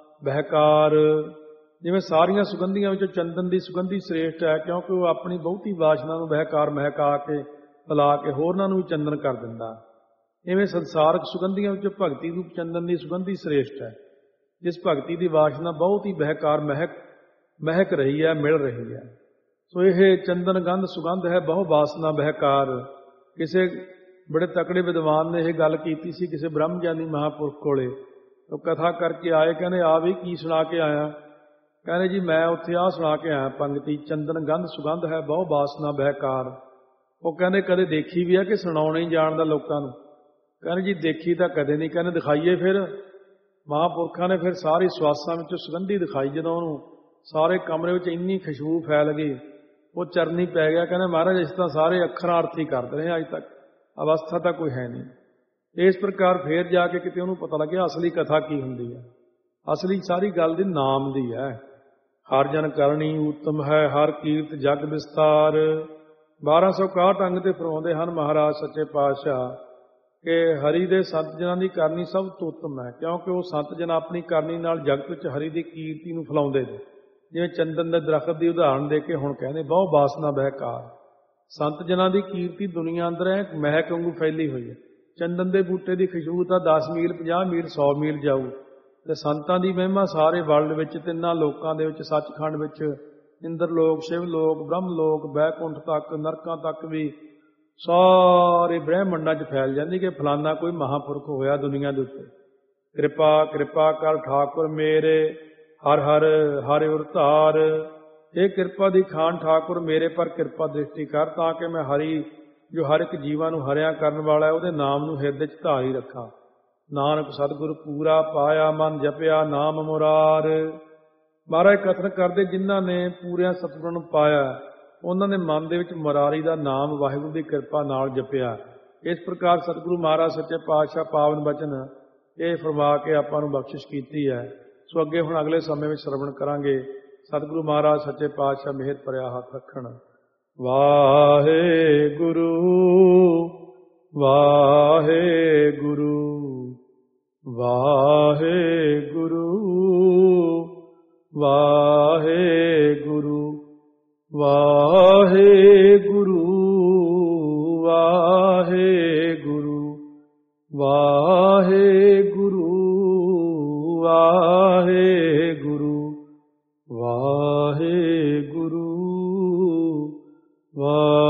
ਬਹਿਕਾਰ। ਜਿਵੇਂ ਸਾਰੀਆਂ ਸੁਗੰਧੀਆਂ ਵਿੱਚੋਂ ਚੰਦਨ ਦੀ ਸੁਗੰਧੀ ਸ੍ਰੇਸ਼ਟ ਹੈ, ਕਿਉਂਕਿ ਉਹ ਆਪਣੀ ਬਹੁਤੀ ਵਾਸ਼ਨਾ ਨੂੰ ਬਹਿਕਾਰ ਮਹਿਕਾ ਕੇ ਫੈਲਾ ਕੇ ਹੋਰਨਾਂ ਨੂੰ ਵੀ ਚੰਦਨ ਕਰ ਦਿੰਦਾ। ਇਵੇਂ ਸੰਸਾਰਕ ਸੁਗੰਧੀਆਂ ਵਿੱਚੋਂ ਭਗਤੀ ਰੂਪ ਚੰਦਨ ਦੀ ਸੁਗੰਧੀ ਸ੍ਰੇਸ਼ਟ ਹੈ, ਜਿਸ ਭਗਤੀ ਦੀ ਵਾਸ਼ਨਾ ਬਹੁਤ ਹੀ ਬਹਿਕਾਰ ਮਹਿਕ ਮਹਿਕ ਰਹੀ ਹੈ, ਮਿਲ ਰਹੀ ਹੈ। ਸੋ ਇਹ ਚੰਦਨ ਗੰਧ ਸੁਗੰਧ ਹੈ, ਬਹੁ ਬਾਸਨਾ ਬਹਿਕਾਰ। ਕਿਸੇ ਬੜੇ ਤਕੜੇ ਵਿਦਵਾਨ ਨੇ ਇਹ ਗੱਲ ਕੀਤੀ ਸੀ ਕਿਸੇ ਬ੍ਰਹਮ ਗਿਆਨੀ ਮਹਾਂਪੁਰਖ ਕੋਲੇ। ਉਹ ਕਥਾ ਕਰਕੇ ਆਏ, ਕਹਿੰਦੇ ਆ ਵੀ ਕੀ ਸੁਣਾ ਕੇ ਆਇਆ? ਕਹਿੰਦੇ ਜੀ ਮੈਂ ਉੱਥੇ ਆਹ ਸੁਣਾ ਕੇ ਆਇਆ ਪੰਗਤੀ, ਚੰਦਨ ਗੰਧ ਸੁਗੰਧ ਹੈ, ਬਹੁ ਬਾਸਨਾ ਬਹਿਕਾਰ। ਉਹ ਕਹਿੰਦੇ ਕਦੇ ਦੇਖੀ ਵੀ ਹੈ ਕਿ ਸੁਣਾਉਣਾ ਹੀ ਜਾਣਦਾ ਲੋਕਾਂ ਨੂੰ? ਕਹਿੰਦੇ ਜੀ ਦੇਖੀ ਤਾਂ ਕਦੇ ਨਹੀਂ। ਕਹਿੰਦੇ ਦਿਖਾਈਏ ਫਿਰ। ਮਹਾਂਪੁਰਖਾਂ ਨੇ ਫਿਰ ਸਾਰੀ ਸਵਾਸਾਂ ਵਿੱਚੋਂ ਸੁਗੰਧੀ ਦਿਖਾਈ। ਜਦੋਂ ਉਹਨੂੰ ਸਾਰੇ ਕਮਰੇ ਵਿੱਚ ਇੰਨੀ ਖੁਸ਼ਬੂ ਫੈਲ ਗਈ, ਉਹ ਚਰਨੀ ਪੈ ਗਿਆ। ਕਹਿੰਦੇ ਮਹਾਰਾਜ ਇਸ ਤਾਂ ਸਾਰੇ ਅੱਖਰਾਂ ਅਰਥ ਹੀ ਕਰਦੇ ਰਹੇ ਅੱਜ ਤੱਕ, ਅਵਸਥਾ ਤਾਂ ਕੋਈ ਹੈ ਨਹੀਂ। ਇਸ ਪ੍ਰਕਾਰ ਫੇਰ ਜਾ ਕੇ ਕਿਤੇ ਉਹਨੂੰ ਪਤਾ ਲੱਗਿਆ ਅਸਲੀ ਕਥਾ ਕੀ ਹੁੰਦੀ ਹੈ। ਅਸਲੀ ਸਾਰੀ ਗੱਲ ਦੀ ਨਾਮ ਦੀ ਹੈ। ਹਰ ਜਨ ਕਰਨੀ ਉੱਤਮ ਹੈ, ਹਰ ਕੀਰਤ ਜਗ ਵਿਸਤਾਰ। ਬਾਰਾਂ ਸੌ ਇਕਾਹਠ ਅੰਗ ਤੇ ਫਰਮਾਉਂਦੇ ਹਨ ਮਹਾਰਾਜ ਸੱਚੇ ਪਾਤਸ਼ਾਹ ਕਿ ਹਰੀ ਦੇ ਸੰਤ ਜਨਾਂ ਦੀ ਕਰਨੀ ਸਭ ਤੋਂ ਉੱਤਮ ਹੈ, ਕਿਉਂਕਿ ਉਹ ਸੰਤ ਜਨ ਆਪਣੀ ਕਰਨੀ ਨਾਲ ਜਗਤ ਵਿੱਚ ਹਰੀ ਦੀ ਕੀਰਤੀ ਨੂੰ ਫੈਲਾਉਂਦੇ ਨੇ। ਜਿਵੇਂ ਚੰਦਨ ਦੇ ਦਰਖਤ ਦੀ ਉਦਾਹਰਣ ਦੇ ਕੇ ਹੁਣ ਕਹਿੰਦੇ ਬਹੁ ਬਾਸਨਾ ਬਹਿਕਾਰ। ਸੰਤ ਜਨਾਂ ਦੀ ਕੀਰਤੀ ਦੁਨੀਆ ਅੰਦਰ ਹੈ ਮਹਿਕ ਵਾਂਗੂ ਫੈਲੀ ਹੋਈ ਹੈ। ਚੰਦਨ ਦੇ ਬੂਟੇ ਦੀ ਖੁਸ਼ਬੂ ਤਾਂ ਦਸ ਮੀਲ, ਪੰਜਾਹ ਮੀਲ, ਸੌ ਮੀਲ ਜਾਊ। ਤੇ ਸੰਤਾਂ ਦੀ ਮਹਿਮਾ ਸਾਰੇ ਵਰਲਡ ਵਿੱਚ, ਤਿੰਨਾਂ ਲੋਕਾਂ ਦੇ ਵਿੱਚ, ਸੱਚਖੰਡ ਵਿੱਚ, ਇੰਦਰ ਲੋਕ, ਸ਼ਿਵ ਲੋਕ, ਬ੍ਰਹਮ ਲੋਕ, ਬੈਕੁੰਠ ਤੱਕ, ਨਰਕਾਂ ਤੱਕ ਵੀ ਸਾਰੇ ਬ੍ਰਹਿਮੰਡਾਂ 'ਚ ਫੈਲ ਜਾਂਦੀ ਕਿ ਫਲਾਨਾ ਕੋਈ ਮਹਾਂਪੁਰਖ ਹੋਇਆ ਦੁਨੀਆ ਦੇ ਉੱਤੇ। ਕਿਰਪਾ ਕਿਰਪਾ ਕਰ ਠਾਕੁਰ ਮੇਰੇ, ਹਰ ਹਰ ਹਰਿ ਉਰ ਧਾਰ। ਇਹ ਕਿਰਪਾ ਦੀ ਖਾਨ ਠਾਕੁਰ ਮੇਰੇ ਪਰ ਕਿਰਪਾ ਦ੍ਰਿਸ਼ਟੀ ਕਰ, ਤਾਂ ਕਿ ਮੈਂ ਹਰੀ ਜੋ ਹਰ ਇੱਕ ਜੀਵਾਂ ਨੂੰ ਹਰਿਆ ਕਰਨ ਵਾਲਾ ਹੈ ਉਹਦੇ ਨਾਮ ਨੂੰ ਹਿਰਦੇ 'ਚ ਧਾਰੀ ਰੱਖਾਂ। ਨਾਨਕ ਸਤਿਗੁਰ ਪੂਰਾ ਪਾਇਆ, ਮਨ ਜਪਿਆ ਨਾਮ ਮੁਰਾਰ। ਮਹਾਰਾਜ ਕਥਨ ਕਰਦੇ ਜਿਨ੍ਹਾਂ ਨੇ ਪੂਰਿਆਂ ਸਤਿਗੁਰਾਂ ਨੂੰ ਪਾਇਆ, ਉਹਨਾਂ ਨੇ ਮਨ ਦੇ ਵਿੱਚ ਮੁਰਾਰੀ ਦਾ ਨਾਮ ਵਾਹਿਗੁਰੂ ਦੀ ਕਿਰਪਾ ਨਾਲ ਜਪਿਆ। ਇਸ ਪ੍ਰਕਾਰ ਸਤਿਗੁਰੂ ਮਹਾਰਾਜ ਸੱਚੇ ਪਾਤਸ਼ਾਹ ਪਾਵਨ ਬਚਨ ਇਹ ਫਰਮਾ ਕੇ ਆਪਾਂ ਨੂੰ ਬਖਸ਼ਿਸ਼ ਕੀਤੀ ਹੈ। ਸੋ ਅੱਗੇ ਹੁਣ ਅਗਲੇ ਸਮੇਂ ਵਿੱਚ ਸ਼ਰਵਣ ਕਰਾਂਗੇ। ਸਤਿਗੁਰੂ ਮਹਾਰਾਜ ਸੱਚੇ ਪਾਤਸ਼ਾਹ ਮਿਹਰ ਭਰਿਆ ਹੱਥ ਰੱਖਣ। ਵਾਹਿਗੁਰੂ ਵਾਹਿਗੁਰੂ ਵਾਹਿਗੁਰੂ ਵਾਹਿਗੁਰੂ ਵਾਹਿਗੁਰੂ ਵਾਹਿਗੁਰੂ ਵਾਹਿਗੁਰੂ ਵਾਹਿਗੁਰੂ ਵਾਹਿਗੁਰੂ ਵਾਹਿਗੁਰੂ।